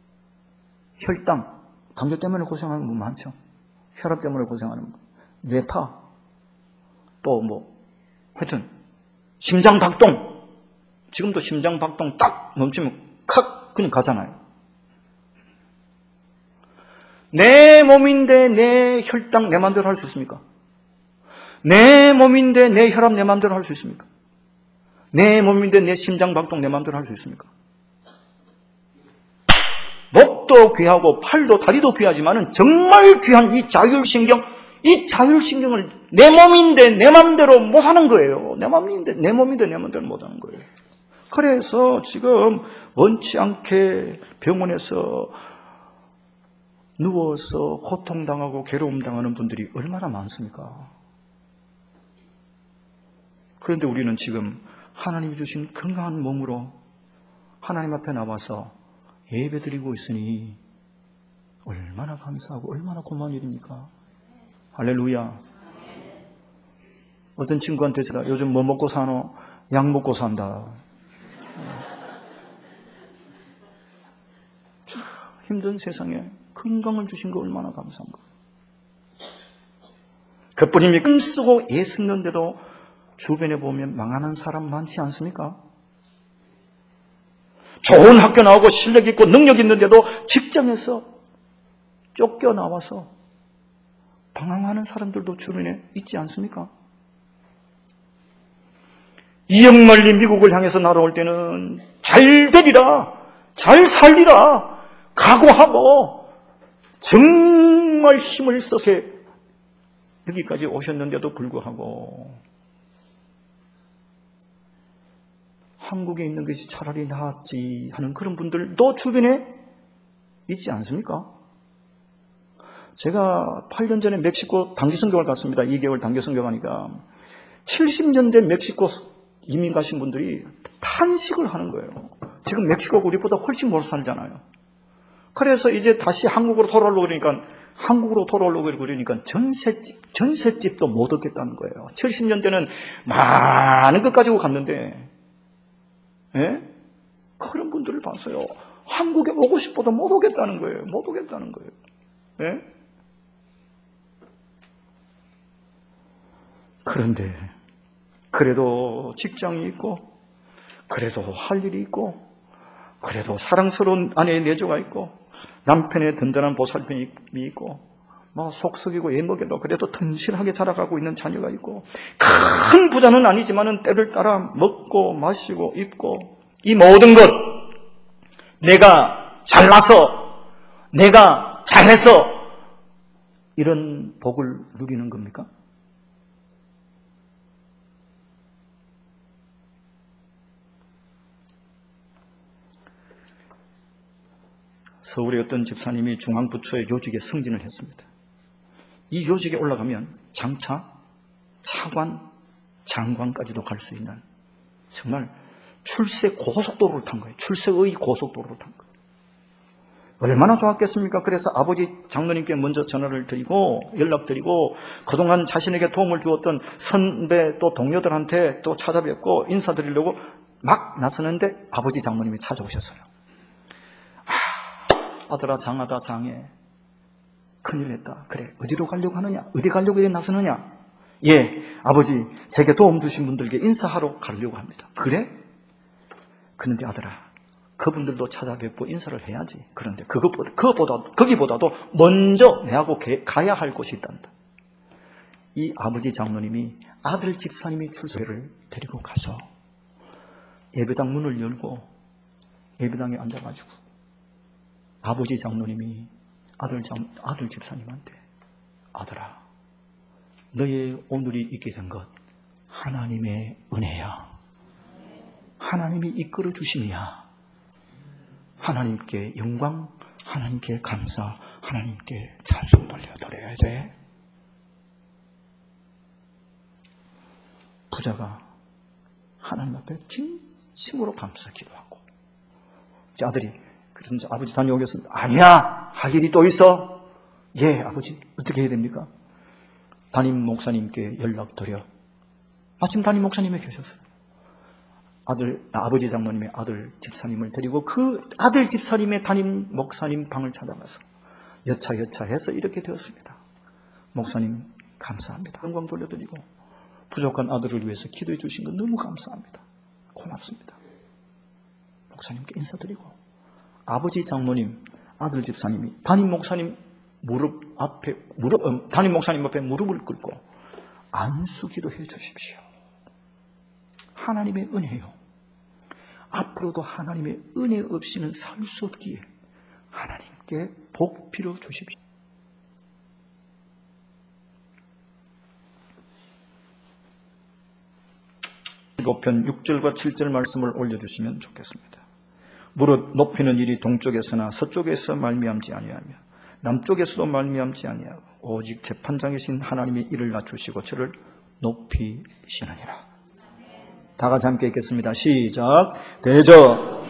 혈당, 담배 때문에 고생하는 분 많죠. 혈압 때문에 고생하는 분, 뇌파, 또 뭐 하여튼 심장 박동, 지금도 심장 박동 딱 멈추면 칵 그냥 가잖아요. 내 몸인데 내 혈당 내 마음대로 할 수 있습니까? 내 몸인데 내 혈압 내 마음대로 할 수 있습니까? 내 몸인데 내 심장 박동 내 마음대로 할 수 있습니까? 목도 귀하고 팔도 다리도 귀하지만은 정말 귀한 이 자율신경, 이 자율신경을 내 몸인데 내 마음대로 못 하는 거예요. 내 몸인데 내 몸인데 내 마음대로 못 하는 거예요. 그래서 지금 원치 않게 병원에서 누워서 고통당하고 괴로움 당하는 분들이 얼마나 많습니까? 그런데 우리는 지금 하나님이 주신 건강한 몸으로 하나님 앞에 나와서 예배드리고 있으니 얼마나 감사하고 얼마나 고마운 일입니까? 할렐루야. 어떤 친구한테 제가 요즘 뭐 먹고 사노? 약 먹고 산다. 참 힘든 세상에 건강을 주신 거 얼마나 감사한가. 그뿐이면 끔 쓰고 애 쓰는데도 주변에 보면 망하는 사람 많지 않습니까? 좋은 학교 나오고 실력 있고 능력 있는데도 직장에서 쫓겨나와서 방황하는 사람들도 주변에 있지 않습니까? 이역만리 미국을 향해서 날아올 때는 잘 되리라, 잘 살리라 각오하고 정말 힘을 써서 여기까지 오셨는데도 불구하고 한국에 있는 것이 차라리 나았지 하는 그런 분들도 주변에 있지 않습니까? 제가 팔 년 전에 멕시코 단기 선교를 갔습니다. 이 개월 단기 선교하니까 칠십 년대 멕시코 이민 가신 분들이 탄식을 하는 거예요. 지금 멕시코가 우리보다 훨씬 못 살잖아요. 그래서 이제 다시 한국으로 돌아오려고 그러니까 한국으로 돌아오려고 그러니까 전셋집, 전셋집도 못 얻겠다는 거예요. 칠십 년대는 많은 것 가지고 갔는데 예? 그런 분들을 봤어요. 한국에 오고 싶어도 못 오겠다는 거예요. 못 오겠다는 거예요. 예? 그런데 그래도 직장이 있고 그래도 할 일이 있고 그래도 사랑스러운 아내의 내조가 있고 남편의 든든한 보살핌이 있고 뭐 속썩이고 애먹여도 그래도 튼실하게 자라가고 있는 자녀가 있고 큰 부자는 아니지만은 때를 따라 먹고 마시고 입고 이 모든 것 내가 잘나서 내가 잘해서 이런 복을 누리는 겁니까? 서울의 어떤 집사님이 중앙부처의 요직에 승진을 했습니다. 이 요직에 올라가면 장차 차관, 장관까지도 갈 수 있는 정말 출세 고속도로를 탄 거예요. 출세의 고속도로를 탄 거예요. 얼마나 좋았겠습니까? 그래서 아버지 장로님께 먼저 전화를 드리고 연락드리고 그동안 자신에게 도움을 주었던 선배 또 동료들한테 또 찾아뵙고 인사드리려고 막 나서는데 아버지 장로님이 찾아오셨어요. 아, 아들아 장하다 장해. 큰일 났다. 그래 어디로 가려고 하느냐? 어디 가려고 이래 나서느냐? 예, 아버지 제게 도움 주신 분들께 인사하러 가려고 합니다. 그래? 그런데 아들아 그분들도 찾아뵙고 인사를 해야지. 그런데 그것보다, 그것보다, 거기보다도 먼저 내하고 가야 할 곳이 있단다. 이 아버지 장로님이 아들 집사님이 출소를 데리고 가서 예배당 문을 열고 예배당에 앉아가지고 아버지 장로님이 아들 장, 아들 집사님한테 아들아, 너의 오늘이 있게 된 것 하나님의 은혜야. 하나님이 이끌어 주심이야. 하나님께 영광, 하나님께 감사, 하나님께 찬송 돌려드려야 돼. 부자가 하나님 앞에 진심으로 감사 기도하고 이제 아들이 그런지 아버지 다녀오겠습니다. 아니야, 할 일이 또 있어. 예, 아버지 어떻게 해야 됩니까? 담임 목사님께 연락드려. 마침 담임 목사님이 계셨어요. 아들, 아버지 장로님의 아들 집사님을 데리고 그 아들 집사님의 담임 목사님 방을 찾아가서 여차여차해서 이렇게 되었습니다. 목사님 감사합니다. 영광 돌려드리고 부족한 아들을 위해서 기도해 주신 것 너무 감사합니다. 고맙습니다. 목사님께 인사드리고 아버지 장로님, 아들 집사님이 담임 목사님 무릎 앞에 무릎 담임 목사님 앞에 무릎을 꿇고 안수 기도해 주십시오. 하나님의 은혜요. 앞으로도 하나님의 은혜 없이는 살 수 없기에 하나님께 복 빌어 주십시오. 십오 편 육 절과 칠 절 말씀을 올려주시면 좋겠습니다. 무릇 높이는 일이 동쪽에서나 서쪽에서 말미암지 아니하며 남쪽에서도 말미암지 아니하고 오직 재판장이신 하나님이 이를 낮추시고 저를 높이시느니라. 다 같이 함께 읽겠습니다. 시작. 대저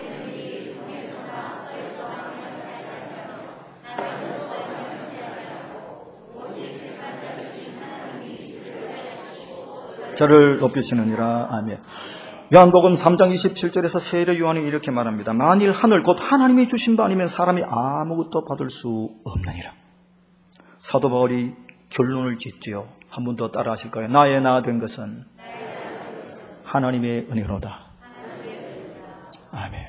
저를 높이시느니라. 아멘. 요한복음 삼 장 이십칠 절에서 세례 요한이 이렇게 말합니다. 만일 하늘 곧 하나님이 주신 바 아니면 사람이 아무것도 받을 수 없느니라. 사도 바울이 결론을 짓지요. 한 번 더 따라 하실까요? 나의 나 된 것은 하나님의 은혜로다. 아멘.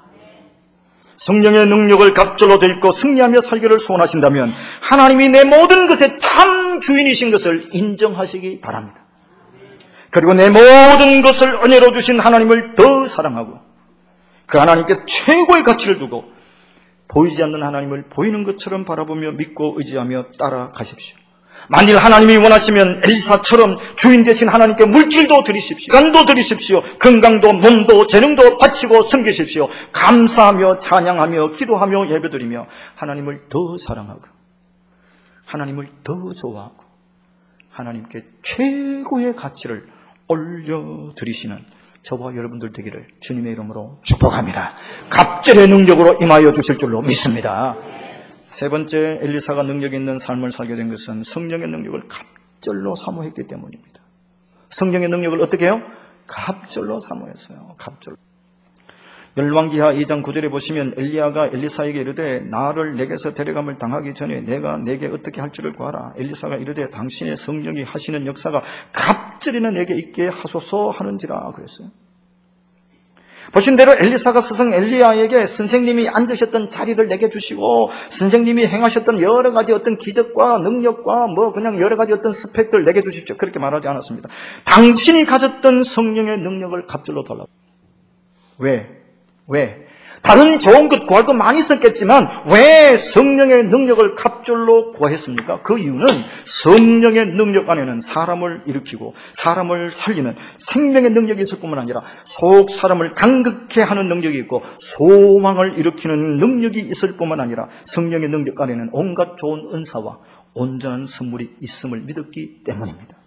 성령의 능력을 갑절로 딛고 승리하며 살기를 소원하신다면 하나님이 내 모든 것의 참 주인이신 것을 인정하시기 바랍니다. 그리고 내 모든 것을 은혜로 주신 하나님을 더 사랑하고 그 하나님께 최고의 가치를 두고 보이지 않는 하나님을 보이는 것처럼 바라보며 믿고 의지하며 따라가십시오. 만일 하나님이 원하시면 엘리사처럼 주인 되신 하나님께 물질도 드리십시오. 간도 드리십시오. 건강도 몸도 재능도 바치고 섬기십시오. 감사하며 찬양하며 기도하며 예배드리며 하나님을 더 사랑하고 하나님을 더 좋아하고 하나님께 최고의 가치를 올려드리시는 저와 여러분들 되기를 주님의 이름으로 축복합니다. 갑절의 능력으로 임하여 주실 줄로 믿습니다. 세 번째, 엘리사가 능력 있는 삶을 살게 된 것은 성령의 능력을 갑절로 사모했기 때문입니다. 성령의 능력을 어떻게 해요? 갑절로 사모했어요. 갑절로. 열왕기하 이 장 구 절에 보시면 엘리야가 엘리사에게 이르되 나를 내게서 데려감을 당하기 전에 내가 내게 어떻게 할 줄을 구하라. 엘리사가 이르되 당신의 성령이 하시는 역사가 갑절이나 내게 있게 하소서 하는지라 그랬어요. 보신 대로 엘리사가 스승 엘리야에게 선생님이 앉으셨던 자리를 내게 주시고 선생님이 행하셨던 여러 가지 어떤 기적과 능력과 뭐 그냥 여러 가지 어떤 스펙들 내게 주십시오. 그렇게 말하지 않았습니다. 당신이 가졌던 성령의 능력을 갑절로 달라고. 왜? 왜? 다른 좋은 것 구할 것 많이 있었겠지만 왜 성령의 능력을 갑절로 구했습니까? 그 이유는 성령의 능력 안에는 사람을 일으키고 사람을 살리는 생명의 능력이 있을 뿐만 아니라 속 사람을 강극해 하는 능력이 있고 소망을 일으키는 능력이 있을 뿐만 아니라 성령의 능력 안에는 온갖 좋은 은사와 온전한 선물이 있음을 믿었기 때문입니다.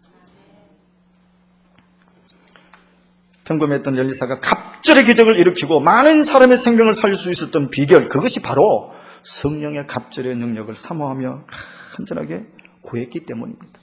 평범했던 엘리사가 갑절의 기적을 일으키고 많은 사람의 생명을 살릴 수 있었던 비결, 그것이 바로 성령의 갑절의 능력을 사모하며 간절하게 구했기 때문입니다.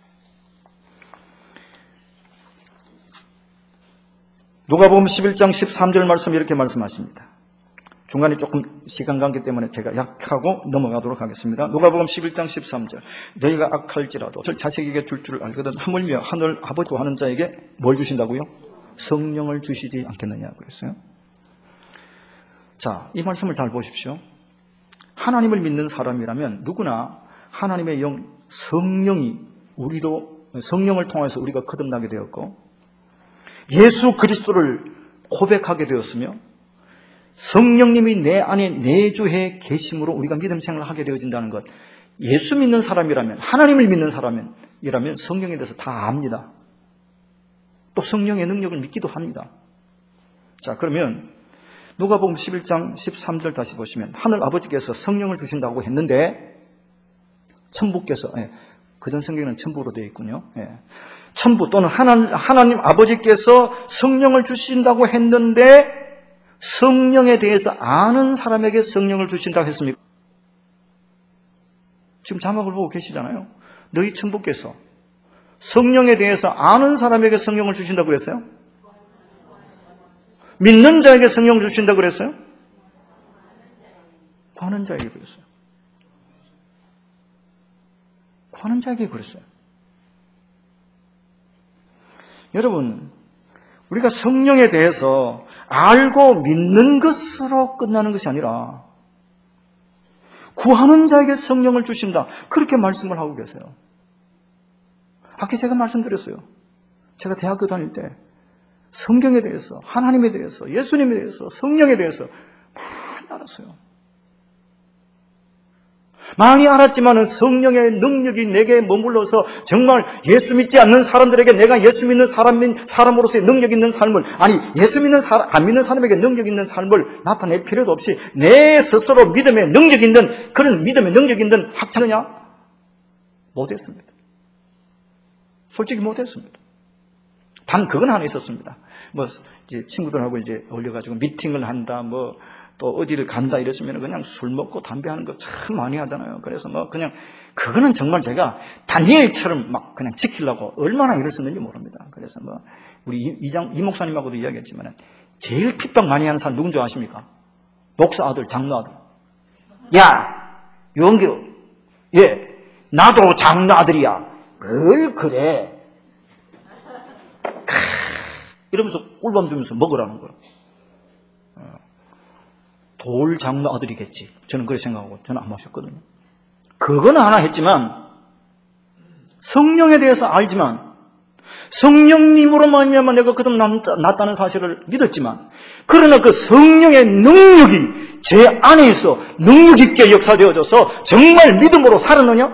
누가복음 십일 장 십삼 절 말씀 이렇게 말씀하십니다. 중간에 조금 시간 관계 때문에 제가 약하고 넘어가도록 하겠습니다. 누가복음 십일 장 십삼 절 너희가 악할지라도 저 자식에게 줄 줄 알거든 하물며 하늘 아버지 하는 자에게 뭘 주신다고요? 성령을 주시지 않겠느냐 그랬어요. 자, 이 말씀을 잘 보십시오. 하나님을 믿는 사람이라면 누구나 하나님의 영 성령이 우리도 성령을 통해서 우리가 거듭나게 되었고 예수 그리스도를 고백하게 되었으며 성령님이 내 안에 내주해 계심으로 우리가 믿음 생활을 하게 되어진다는 것. 예수 믿는 사람이라면, 하나님을 믿는 사람이라면 성령에 대해서 다 압니다. 또 성령의 능력을 믿기도 합니다. 자, 그러면 누가복음 십일 장 십삼 절 다시 보시면 하늘 아버지께서 성령을 주신다고 했는데 천부께서, 예, 그전 성경에는 천부로 되어 있군요. 예. 천부 또는 하나님, 하나님 아버지께서 성령을 주신다고 했는데 성령에 대해서 아는 사람에게 성령을 주신다고 했습니까? 지금 자막을 보고 계시잖아요. 너희 천부께서 성령에 대해서 아는 사람에게 성령을 주신다고 그랬어요? 믿는 자에게 성령을 주신다고 그랬어요? 구하는 자에게 그랬어요. 구하는 자에게 그랬어요. 여러분, 우리가 성령에 대해서 알고 믿는 것으로 끝나는 것이 아니라 구하는 자에게 성령을 주신다. 그렇게 말씀을 하고 계세요. 아까 제가 말씀드렸어요. 제가 대학교 다닐 때 성경에 대해서, 하나님에 대해서, 예수님에 대해서, 성령에 대해서 많이 알았어요. 많이 알았지만 성령의 능력이 내게 머물러서 정말 예수 믿지 않는 사람들에게 내가 예수 믿는 사람인, 사람으로서의 능력 있는 삶을, 아니 예수 믿는 사람, 안 믿는 사람에게 능력 있는 삶을 나타낼 필요도 없이 내 스스로 믿음의 능력 있는, 그런 믿음의 능력 있는 학자느냐? 못했습니다. 솔직히 못했습니다. 단 그건 하나 있었습니다. 뭐 이제 친구들하고 이제 어울려가지고 미팅을 한다, 뭐 또 어디를 간다 이랬으면 그냥 술 먹고 담배 하는 거 참 많이 하잖아요. 그래서 뭐 그냥 그거는 정말 제가 다니엘처럼 막 그냥 지키려고 얼마나 일을 썼는지 모릅니다. 그래서 뭐 우리 이장 이 목사님하고도 이야기했지만 제일 핍박 많이 하는 사람 누군지 아십니까? 목사 아들, 장로 아들. 야, 유원규, 예, 나도 장로 아들이야. 뭘 그래? 크, 이러면서 꿀밤 주면서 먹으라는 거예요. 돌 장로 아들이겠지. 저는 그렇게 생각하고 저는 안 마셨거든요. 그거는 하나 했지만 성령에 대해서 알지만 성령님으로 말미암아 내가 거듭났다는 사실을 믿었지만 그러나 그 성령의 능력이 제 안에 있어 능력 있게 역사되어져서 정말 믿음으로 살았느냐?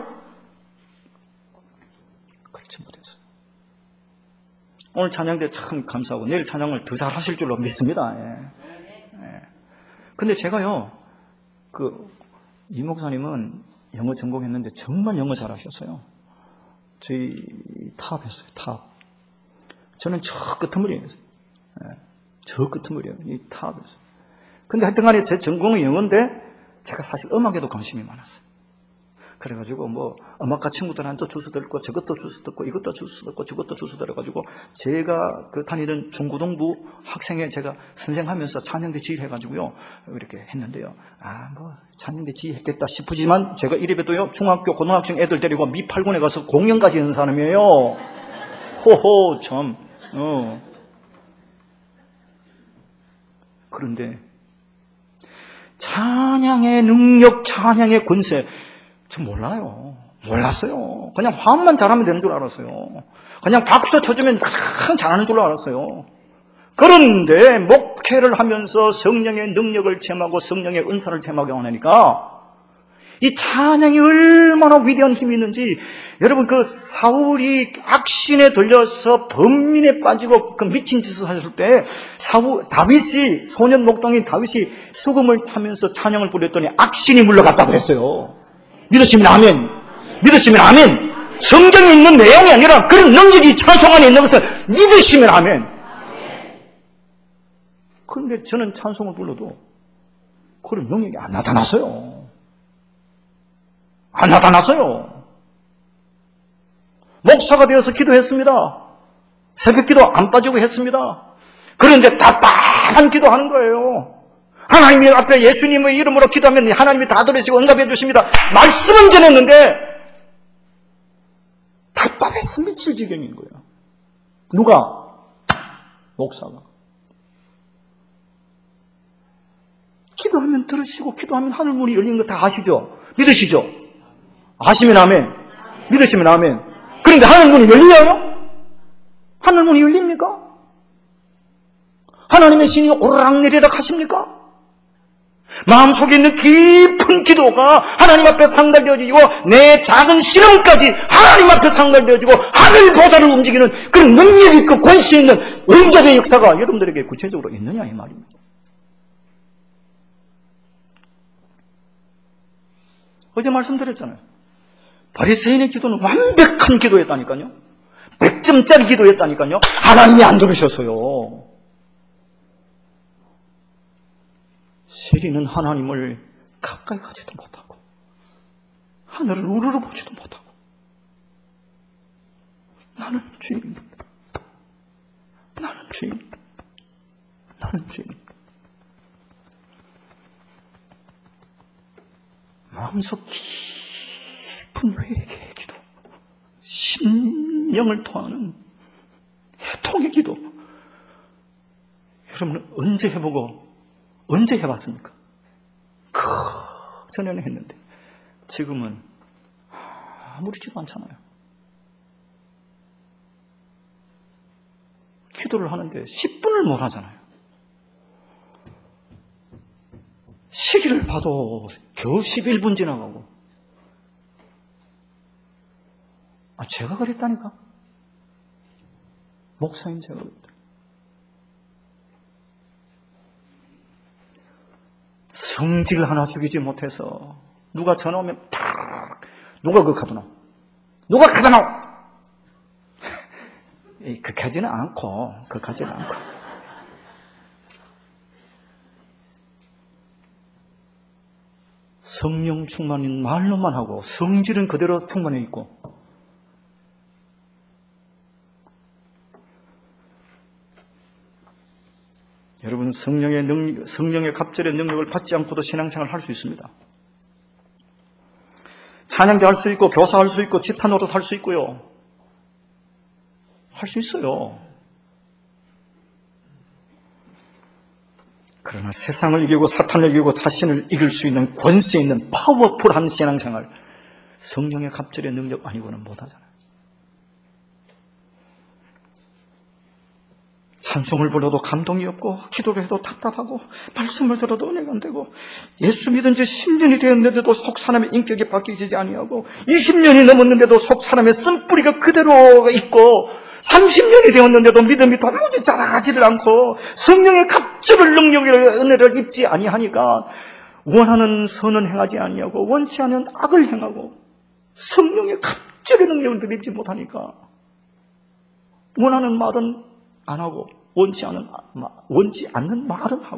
그렇지 못했어요. 오늘 찬양대 참 감사하고 내일 찬양을 더 잘하실 줄로 믿습니다. 예. 근데 제가요, 그, 이 목사님은 영어 전공했는데 정말 영어 잘하셨어요. 저희 탑했어요, 탑. 저는 저 끄트머리였어요. 네, 저 끄트머리예요, 이 탑이었어요. 근데 하여튼 간에 제 전공은 영어인데 제가 사실 음악에도 관심이 많았어요. 그래가지고 뭐 음악가 친구들한테 주스 듣고 저것도 주스 듣고 이것도 주스 듣고 저것도 주스 들어가지고 제가 그 다니던 중고등부 학생회 제가 선생하면서 찬양대 지휘해가지고요 이렇게 했는데요. 아 뭐 찬양대 지휘했겠다 싶으지만 제가 이래봬도요 중학교 고등학생 애들 데리고 미팔군에 가서 공연까지 하는 사람이에요. 호호 참. 어. 그런데 찬양의 능력, 찬양의 권세 전 몰라요. 몰랐어요. 그냥 화음만 잘하면 되는 줄 알았어요. 그냥 박수 쳐주면 참 잘하는 줄 알았어요. 그런데 목회를 하면서 성령의 능력을 체험하고 성령의 은사를 체험하게 하니까 이 찬양이 얼마나 위대한 힘이 있는지 여러분 그 사울이 악신에 들려서 범민에 빠지고 그 미친 짓을 하셨을 때 사울 다윗이 소년 목동인 다윗이 수금을 타면서 찬양을 부렸더니 악신이 물러갔다고 했어요. 믿으시면 아멘. 믿으시면 아멘. 성경에 있는 내용이 아니라 그런 능력이 찬송 안에 있는 것을 믿으시면 아멘. 그런데 저는 찬송을 불러도 그런 능력이 안 나타났어요. 안 나타났어요. 목사가 되어서 기도했습니다. 새벽 기도 안 빠지고 했습니다. 그런데 답답한 기도하는 거예요. 하나님 앞에 예수님의 이름으로 기도하면 하나님이 다 들으시고 응답해 주십니다. 말씀은 전했는데 답답해서 미칠 지경인 거예요. 누가? 목사가. 기도하면 들으시고 기도하면 하늘문이 열리는 거 다 아시죠? 믿으시죠? 아시면 아멘. 믿으시면 아멘. 그런데 하늘문이 열려요? 하늘문이 열립니까? 하나님의 신이 오르락내리락 하십니까? 마음속에 있는 깊은 기도가 하나님 앞에 상달되어지고 내 작은 신음까지 하나님 앞에 상달되어지고 하늘 보좌를 움직이는 그런 능력 있고 권세 있는 응답의 역사가 여러분들에게 구체적으로 있느냐 이 말입니다. 어제 말씀드렸잖아요. 바리새인의 기도는 완벽한 기도였다니까요. 백 점짜리 기도였다니까요. 하나님이 안 들으셨어요. 세리는 하나님을 가까이 가지도 못하고 하늘을 우러러 보지도 못하고 나는 주인, 나는 주인, 나는 주인. 마음속 깊은 회개의 기도, 심령을 통하는 해통의 기도. 여러분은 언제 해보고 언제 해봤습니까? 그 전에는 했는데 지금은 아무렇지도 않잖아요. 기도를 하는데 십 분을 못 하잖아요. 시기를 봐도 겨우 십일 분 지나가고. 아, 제가 그랬다니까? 목사인 제가 그랬다. 성질 하나 죽이지 못해서 누가 전화 오면 탁 누가 그 카드나 누가 카드나 그까지는 않고 그까지는 않고 성령 충만인 말로만 하고 성질은 그대로 충만해 있고 여러분 성령의 능 성령의 갑절의 능력을 받지 않고도 신앙생활을 할 수 있습니다. 찬양대 할 수 있고 교사할 수 있고 집사 노릇 할 수 있고요. 할 수 있어요. 그러나 세상을 이기고 사탄을 이기고 자신을 이길 수 있는 권세 있는 파워풀한 신앙생활 성령의 갑절의 능력 아니고는 못하잖아요. 찬송을 불러도 감동이 없고 기도를 해도 답답하고 말씀을 들어도 은혜가 안 되고 예수 믿은 지 십 년이 되었는데도 속 사람의 인격이 바뀌지 아니하고 이십 년이 넘었는데도 속 사람의 쓴뿌리가 그대로 있고 삼십 년이 되었는데도 믿음이 도무지 자라가지를 않고 성령의 갑절을 능력의 은혜를 입지 아니하니까 원하는 선은 행하지 아니하고 원치 않은 악을 행하고 성령의 갑절의 능력을 입지 못하니까 원하는 말은 안 하고 원치 않은 원치 않는 말은 하고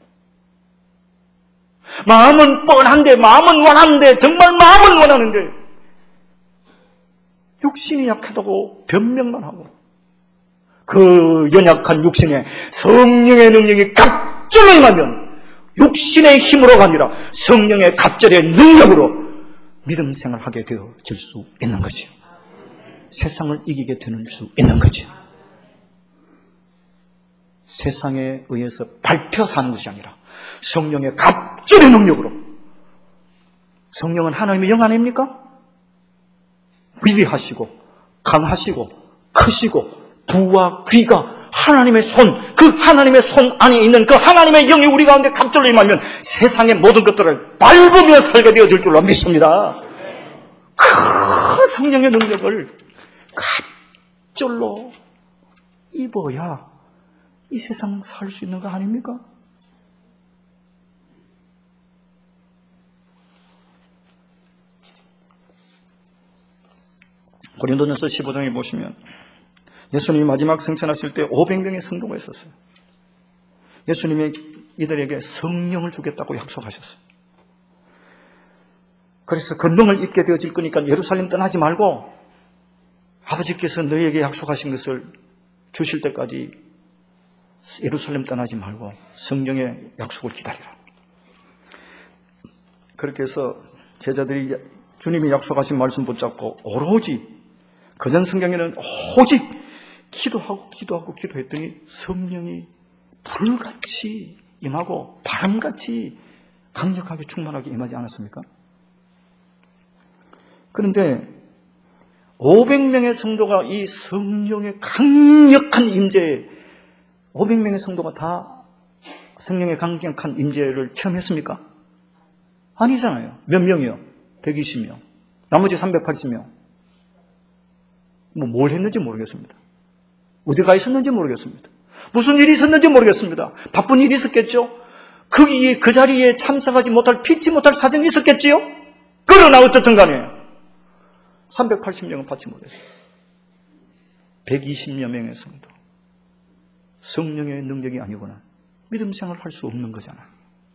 마음은 뻔한데 마음은 원하는데 정말 마음은 원하는데 육신이 약하다고 변명만 하고 그 연약한 육신에 성령의 능력이 갑절로 임하면 육신의 힘으로가 아니라 성령의 갑절의 능력으로 믿음 생활을 하게 되어질 수 있는 거죠. 세상을 이기게 되는 수 있는 거죠. 세상에 의해서 밟혀 사는 것이 아니라 성령의 갑절의 능력으로. 성령은 하나님의 영 아닙니까? 위대하시고 강하시고 크시고 부와 귀가 하나님의 손, 그 하나님의 손 안에 있는 그 하나님의 영이 우리 가운데 갑절로 임하면 세상의 모든 것들을 밟으며 살게 되어질 줄로 믿습니다. 그 성령의 능력을 갑절로 입어야 이 세상 살 수 있는 거 아닙니까? 고린도전서 십오 장에 보시면 예수님이 마지막 승천하실 때 오백 명의 성도가 있었어요. 예수님이 이들에게 성령을 주겠다고 약속하셨어요. 그래서 권능을 입게 되어질 거니까 예루살렘 떠나지 말고 아버지께서 너희에게 약속하신 것을 주실 때까지 예루살렘 떠나지 말고 성령의 약속을 기다리라. 그렇게 해서 제자들이 주님이 약속하신 말씀 붙잡고 오로지 그전 성경에는 오직 기도하고 기도하고 기도했더니 성령이 불같이 임하고 바람같이 강력하게 충만하게 임하지 않았습니까? 그런데 오백 명의 성도가 이 성령의 강력한 임재에 오백 명의 성도가 다 성령의 강력한 임재를 체험했습니까? 아니잖아요. 몇 명이요? 백이십 명. 나머지 삼백팔십 명. 뭐 뭘 했는지 모르겠습니다. 어디 가 있었는지 모르겠습니다. 무슨 일이 있었는지 모르겠습니다. 바쁜 일이 있었겠죠? 거기에 그 자리에 참석하지 못할 피치 못할 사정이 있었겠지요? 그러나 어쨌든 간에 삼백팔십 명은 받지 못했어요. 백이십여 명의 성도. 성령의 능력이 아니고는 믿음 생활을 할 수 없는 거잖아요.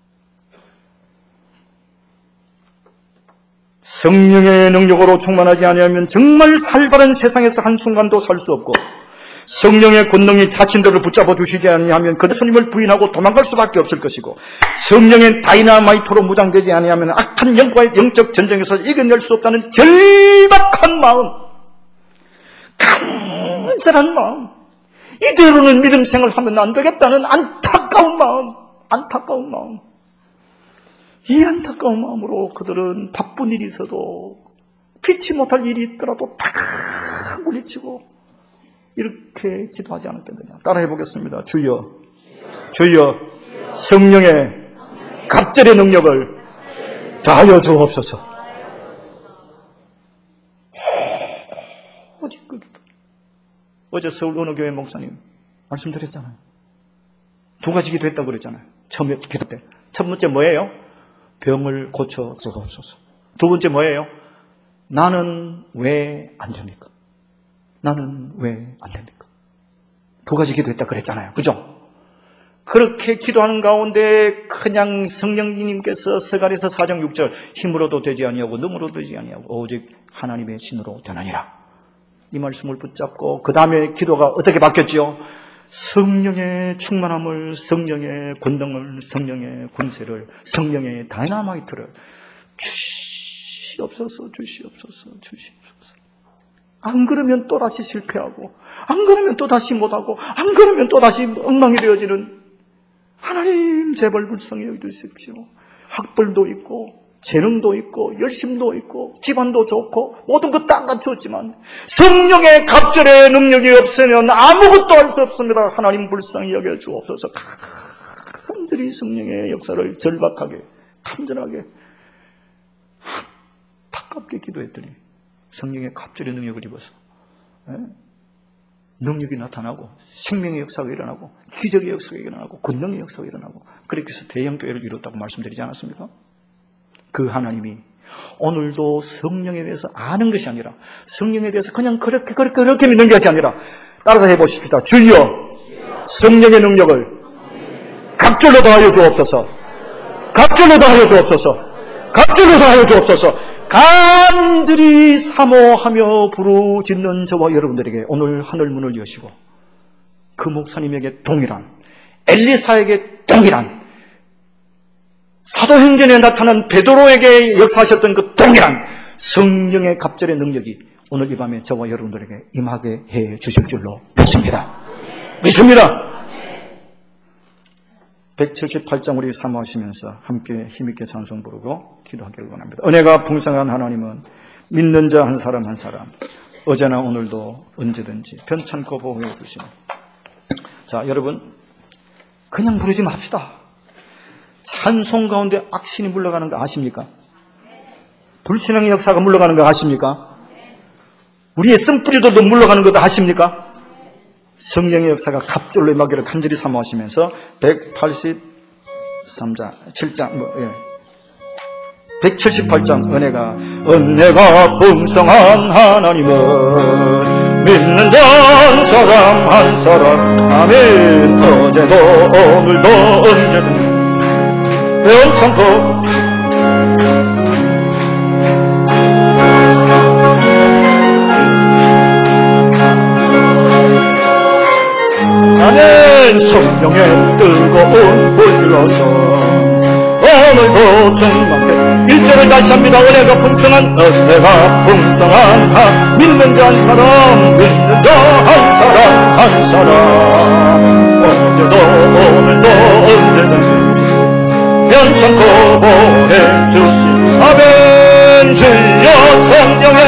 성령의 능력으로 충만하지 아니하면 정말 살바른 세상에서 한순간도 살 수 없고 성령의 권능이 자신들을 붙잡아 주시지 아니하면 그 주님을 부인하고 도망갈 수밖에 없을 것이고 성령의 다이나마이트로 무장되지 아니하면 악한 영과의 영적 전쟁에서 이겨낼 수 없다는 절박한 마음, 간절한 마음, 이대로는 믿음 생활하면 안 되겠다는 안타까운 마음, 안타까운 마음. 이 안타까운 마음으로 그들은 바쁜 일이 있어도 피치 못할 일이 있더라도 다 물리치고 이렇게 기도하지 않았겠느냐. 따라해 보겠습니다. 주여, 주여, 성령의 갑절의 능력을 다하여 주옵소서. 오직 그 기도. 어제 서울 어느 교회 목사님 말씀드렸잖아요. 두 가지 기도했다고 그랬잖아요. 처음에 기도 때. 첫 번째 뭐예요? 병을 고쳐 주옵소서. 두 번째 뭐예요? 나는 왜 안 됩니까? 나는 왜 안 됩니까? 두 가지 기도했다 그랬잖아요. 그죠? 그렇게 기도하는 가운데 그냥 성령님께서 스가랴서 사 장 육 절 힘으로도 되지 아니하고 능으로도 되지 아니하고 오직 하나님의 신으로 되나니라. 이 말씀을 붙잡고 그 다음에 기도가 어떻게 바뀌었지요? 성령의 충만함을, 성령의 권능을, 성령의 권세를, 성령의 다이나마이트를 주시옵소서, 주시옵소서, 주시옵소서. 안 그러면 또다시 실패하고, 안 그러면 또다시 못하고, 안 그러면 또다시 엉망이 되어지는 하나님 제발 불쌍히 여겨주십시오. 학벌도 있고 재능도 있고 열심도 있고 집안도 좋고 모든 것 다 갖추었지만 성령의 갑절의 능력이 없으면 아무것도 할 수 없습니다. 하나님 불쌍히 여겨주옵소서. 간절히 성령의 역사를 절박하게 간절하게 안타깝게 기도했더니 성령의 갑절의 능력을 입어서 예? 능력이 나타나고 생명의 역사가 일어나고 기적의 역사가 일어나고 권능의 역사가 일어나고 그렇게 해서 대형교회를 이뤘다고 말씀드리지 않았습니까? 그 하나님이 오늘도 성령에 대해서 아는 것이 아니라 성령에 대해서 그냥 그렇게 그렇게 그렇게 믿는 것이 아니라 따라서 해보십시다. 주여 성령의 능력을 갑절로 더하여 주옵소서. 갑절로 더하여 주옵소서. 갑절로 더하여 주옵소서. 간절히 사모하며 부르짖는 저와 여러분들에게 오늘 하늘문을 여시고 그 목사님에게 동일한 엘리사에게 동일한 사도행전에 나타난 베드로에게 역사하셨던 그 동일한 성령의 갑절의 능력이 오늘 이 밤에 저와 여러분들에게 임하게 해 주실 줄로 믿습니다. 믿습니다. 백칠십팔 장 우리 사모하시면서 함께 힘있게 찬송 부르고 기도하기를 원합니다. 은혜가 풍성한 하나님은 믿는 자 한 사람 한 사람 어제나 오늘도 언제든지 편찮고 보호해 주시는. 자, 여러분 그냥 부르지 맙시다. 찬송 가운데 악신이 물러가는 거 아십니까? 불신앙의 역사가 물러가는 거 아십니까? 우리의 쓴뿌리들도 물러가는 것도 아십니까? 성령의 역사가 갑절로 임하기를 간절히 사모하시면서 백팔십삼 장, 칠 장, 뭐, 예. 백칠십팔 장 은혜가 은혜가 풍성한 하나님은 믿는 자 한 사람 한 사람 아멘. 어제도 오늘도 언제든 변찮고 불러서 오늘도 충만해. 일 절을 다시 합니다. 은혜가 풍성한 은혜가 풍성한 한 믿는 자 한 사람 믿는 자 한 사람 한 사람 어제도 오늘도 언제든지 변찮고 보내주신 아멘. 주여 성령의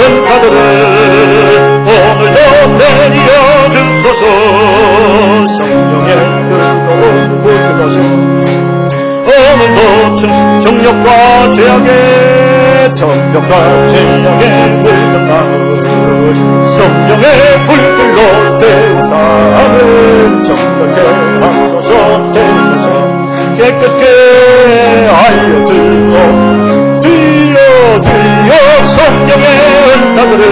은사들을 오늘도 내려 주소서. 성령의 뜨거운 불러서 오늘도 정욕과 죄악의 정욕과 죄악의 물든 마을 성령의 불길로 태우사를 정욕게 하소서. 태우소서. 깨끗게 하여 주여 주여 주여 성령의 은사들을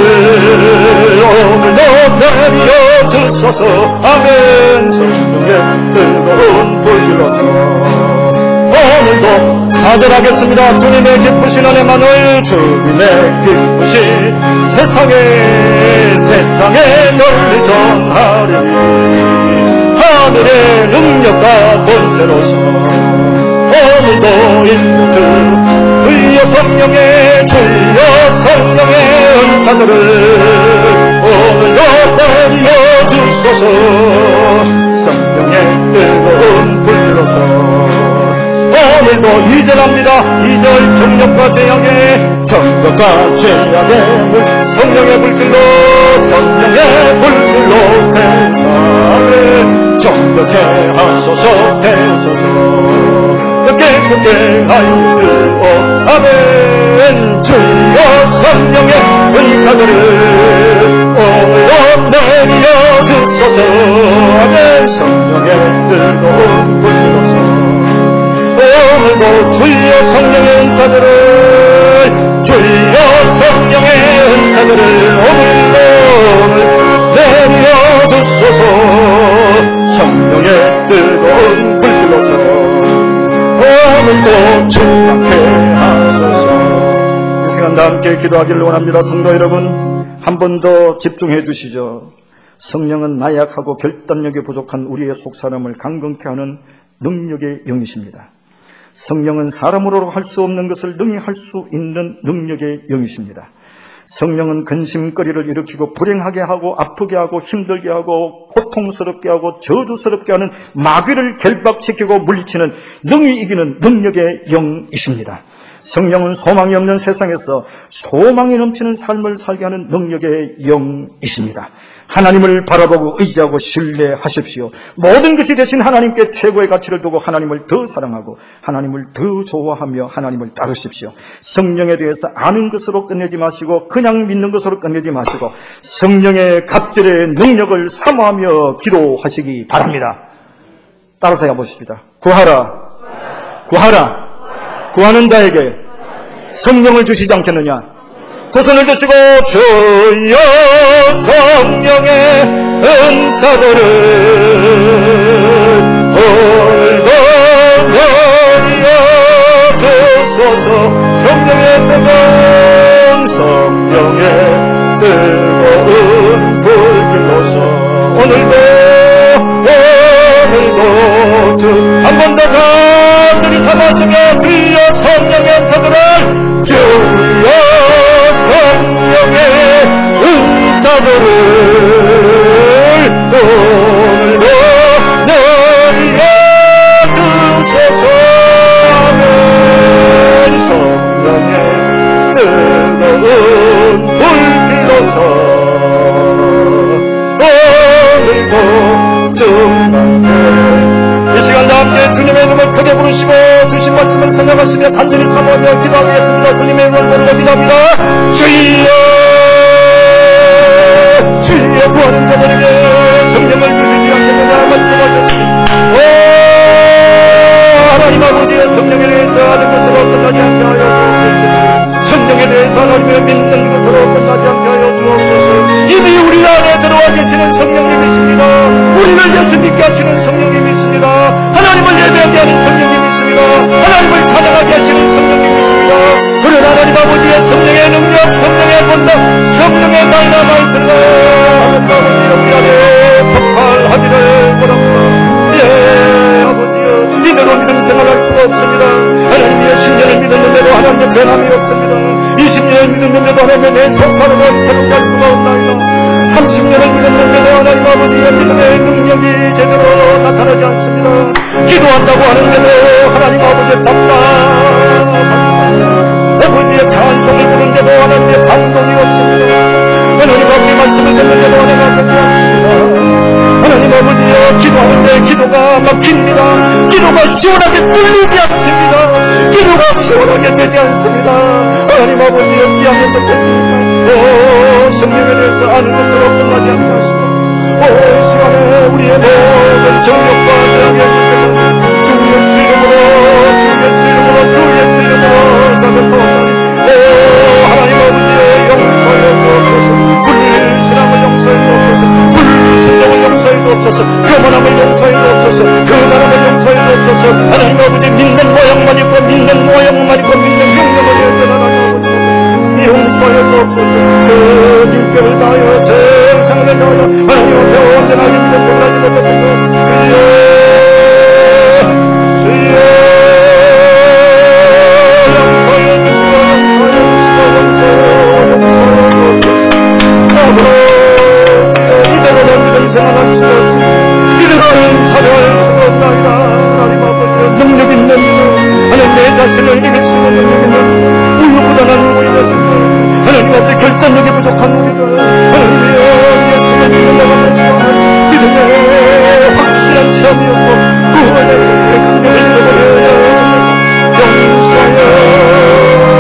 오늘도 내려 주소서. 아멘. 성령의 뜨거운 불길로서 오늘도 가져가겠습니다. 주님의 기쁘신 은혜만을 주님의 기쁘신 세상에 세상에 널리 전하리니 하늘의 능력과 권세로서 오늘도 인주 주여 성령의 주여 성령의 은사들을 오늘도 내려 주소서. 성령의 뜨거운 불로서 오늘도 이 절 합니다. 이 절 정욕과 죄악의 정욕과 죄악의 물 성령의 불길로 성령의 불길로 태우사를 정욕해 하소서. 태우소서. 깨끗게 하여 주오. 아멘. 주여 성령의 은사들을 오늘도 내려 주소서. 아멘. 성령의 뜨거운 불로서 오늘도 주여 성령의 은사들을 주여 성령의 은사들을 오늘도 내려 주소서. 성령의 뜨거운 불로서 오늘도 충만케 하소서. 이 시간 다 함께 기도하기를 원합니다. 성도 여러분, 한 번 더 집중해 주시죠. 성령은 나약하고 결단력이 부족한 우리의 속사람을 강건케 하는 능력의 영이십니다. 성령은 사람으로 할 수 없는 것을 능히 할 수 있는 능력의 영이십니다. 성령은 근심거리를 일으키고 불행하게 하고 아프게 하고 힘들게 하고 고통스럽게 하고 저주스럽게 하는 마귀를 결박시키고 물리치는 능히 이기는 능력의 영이십니다. 성령은 소망이 없는 세상에서 소망이 넘치는 삶을 살게 하는 능력의 영이십니다. 하나님을 바라보고 의지하고 신뢰하십시오. 모든 것이 대신 하나님께 최고의 가치를 두고 하나님을 더 사랑하고 하나님을 더 좋아하며 하나님을 따르십시오. 성령에 대해서 아는 것으로 끝내지 마시고 그냥 믿는 것으로 끝내지 마시고 성령의 갑절의 능력을 사모하며 기도하시기 바랍니다. 따라서 해보십시다. 구하라, 구하라, 구하는 자에게 성령을 주시지 않겠느냐. 두 손을 드시고 주여 성령의 은사들을 오늘도 내려 주소서. 성령의 뜨거운 성령의 뜨거운 불길로서 오늘도 오늘도 주 한 번 더 간절히 삼아주며 주여 성령의 은사들을 주여 성령의 은사들을 오늘도 내려 주소서. 아멘. 성령의 뜨거운 불길로서 오늘도 충만해. 이 시간 다 함께 주님의 이름을 크게 부르시고 주신 말씀을 생각하시며 간절히 사모하며 기도하겠습니다. 주님의 이름을 부르고 기도합니다. 주여 주여 구하는 자들에게 성령을 주시지 않겠느냐 말씀하셨습니다. 오 하나님 아버지의 성령에 대해서 아는 것으로 끝나지 않게 하여 주옵소서. 성령에 대해서 하나님을 믿는 것으로 끝나지 않게 하여 주옵소서. 이미 우리 안에 들어와 계시는 성령님이십니다. 우리를 예수 믿게 하시는 성령님이십니다. 하나님을 예배하게 하는 성령님이십니다. 하나님을 찬양하게 하시는 성령님이십니다. 그런 하나님 아버지의 성령의 능력, 성령의 권능, 성령의 다이나마이트가 하나님 아버지 우리 안에 폭발하기를 원합니다. 예 아버지여 이대로 믿음 수가 없습니다. 하나님의 십 년을 믿었는데도 하나님의 변함이 없습니다. 이십 년을 믿었는데도 하나님의 내 성사로가 새로 갈 수가 없나이다. 삼십 년을 믿었는데도 하나님 아버지의 믿음의 능력이 제대로 나타나지 않습니다. 기도한다고 하는데도 하나님 아버지의 답답합니다. 아버지의 찬송을 부르는데도 하나님의 반동이 없습니다. 하나님 아버지의 말씀을 듣는데도 하나님 아버지 없습니다. 하나님 아버지여, 기도하는데 기도가 막힙니다. 기도가 시원하게 뚫리지 않습니다. 기도가 시원하게 되지 않습니다. 하나님 아버지 어찌하면 좋겠습니까? 오, 성령에 대해서 아는 것으로 끝나지 않게 하시고, 오, 이 시간에 우리의 모든 정력과 저항의 문제를 주 예수 이름으로, 주 예수 이름으로, 주 예수 이름으로 자극하옵나니, 오, 하나님 아버지의 용서해 주옵소서. 불신앙을 용서해 주옵소서. 불순종을 용서해 주옵소서. 교만함을 용서해 주옵소서. 교만함을 용서해 주옵소서. 하나님 아버지 믿는 모양만 있고 믿는 모양만 있고 믿는 흉내를 내는 하나님 아버지 용서해 주옵소서. 저 인격을 다하여 제 상을 다하여 하나님 앞에 언제나 힘든 소리 하지 못하고 주여 주여 용서해 주시고 용서해 주시고 용서해 용서해 주옵소서. 아버지 이대로는 믿음 생활할 수가 없습니다. 이대로는 살아갈 수가 없나이다. 하나님 아버지 능력 있는 믿음, 하나님 내 자신을 이길 수 있는 능력 있는 우유부단한 우리 자신들, 하나님 아버지 결단력이 부족한 우리들, 하나님이여 예수를 믿는다고 하면서 믿음의 확실한 체험이 없고 구원의 강력을 잃어버려야 용서하여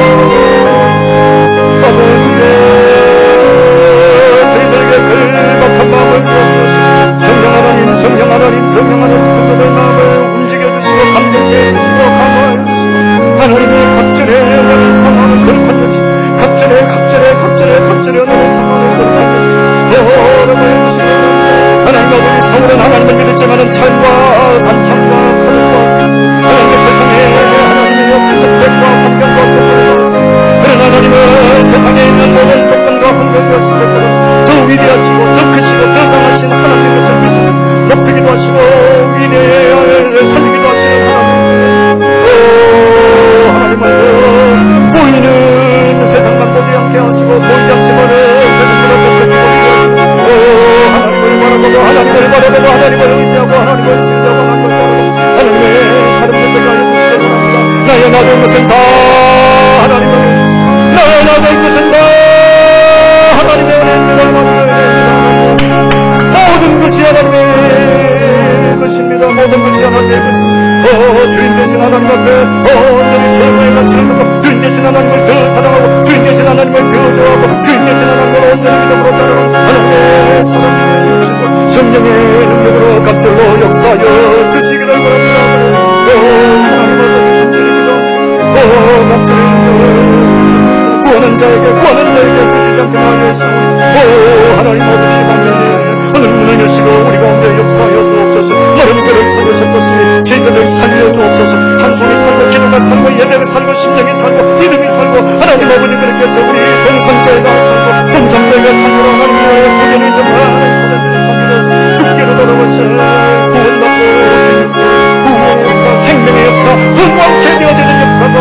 아버지의 저희들에게 글박한 마음을 주옵소서. 성령 하나님, 성령 하나님, 성령 하나님, 성령의 마음을 움직여주시고 감동해 주시고 강화해 주시고 하나님의 갑절에 오는 상황을 거룩한 것이 갑절에 갑절에 갑절에 갑절에 오는 상황을 거룩한 것이 여러분 해주시고 하나님 아버지 성은 하나님을 믿었지만은 철과 감성과 거룩과 하나님의 세상에 하나님의 스펙과 환경과 조건을 받았습니다. 그러나 하나님은 세상에 있는 모든 조건과 환경과 스펙보다 더 위대하시고 더 크시고 더 강하신 하나님의 것을 믿습니다. 높이기도 하시고 위대하게 살리기도 하시는 하나님이십니다. 오 하나님을 보이는 세상만 보지 않게 하시고 보이지 않지만은 세상보다 더 크시고 위대하시고 오 하나님을 바라보고 하나님을 바라보고 하나님을 의지하고 하나님을 신뢰하고 하나님을 바라보고 하나님의 사람들을 알려주시기 바랍니다. 나의 모든 것은 다 하나님을 나의 모든 것은 다 하나님의 은혜입니다. 모든 것이 하나님의 것입니다. 모든 것이 하나님의 것입니다. 어, 주인 되신 하나님 앞에 온전히 최고의 가치를 두고 주인 되신 하나님을 더 사랑하고 주인 되신 하나님을 더 좋아하고 주인 되신 하나님을 온전히 믿음으로 따르는 하나님의 사랑의 역시고 성령의 능력으로 갑절로 역사하여 주시기를 바랍니다. 오, 하나님을 온전히 믿어 오, 갑절의 능력을 구하는 자에게 구하는 자에게 주시지 않게 하여서 오, 하나님 모든 만면에 하늘 문을 여시고 우리 가운데 역사하여 주옵소서. 너는 교를 살고 섞었으니 저희들을 살려 주옵소서. 찬송이 살고 기도가 살고 예배가 살고 심령이 살고 믿음이 살고 하나님 아버지들께서 우리 동성교회가 살고 동성교회가 살고 하나님의 세계를 있는 많은 사람들이 살고 죽기로 돌아오셔 구원받고 구원의 역사 생명의 역사 흥왕케 되어지는 역사가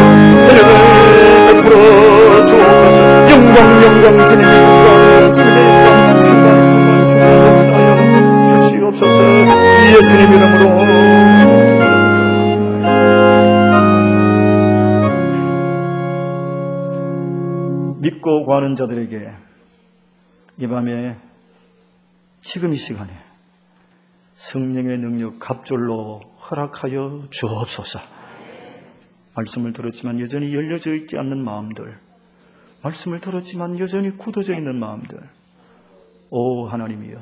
은혜를 베풀어 주옵소서. 영광 영광 주님의 영광 주님의 영광 충만 충만 충만 역사하여 주시옵소서. 예수님 이름으로 믿고 구하는 자들에게 이 밤에 지금 이 시간에 성령의 능력 갑절로 허락하여 주옵소서. 말씀을 들었지만 여전히 열려져 있지 않는 마음들, 말씀을 들었지만 여전히 굳어져 있는 마음들, 오 하나님이여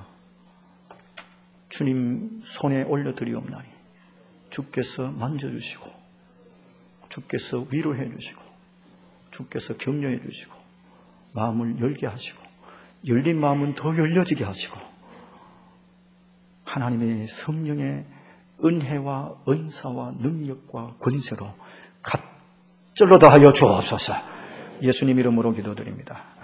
주님 손에 올려드리옵나니 주께서 만져주시고 주께서 위로해 주시고 주께서 격려해 주시고 마음을 열게 하시고 열린 마음은 더 열려지게 하시고 하나님의 성령의 은혜와 은사와 능력과 권세로 갑절로 다하여 주옵소서. 예수님 이름으로 기도드립니다.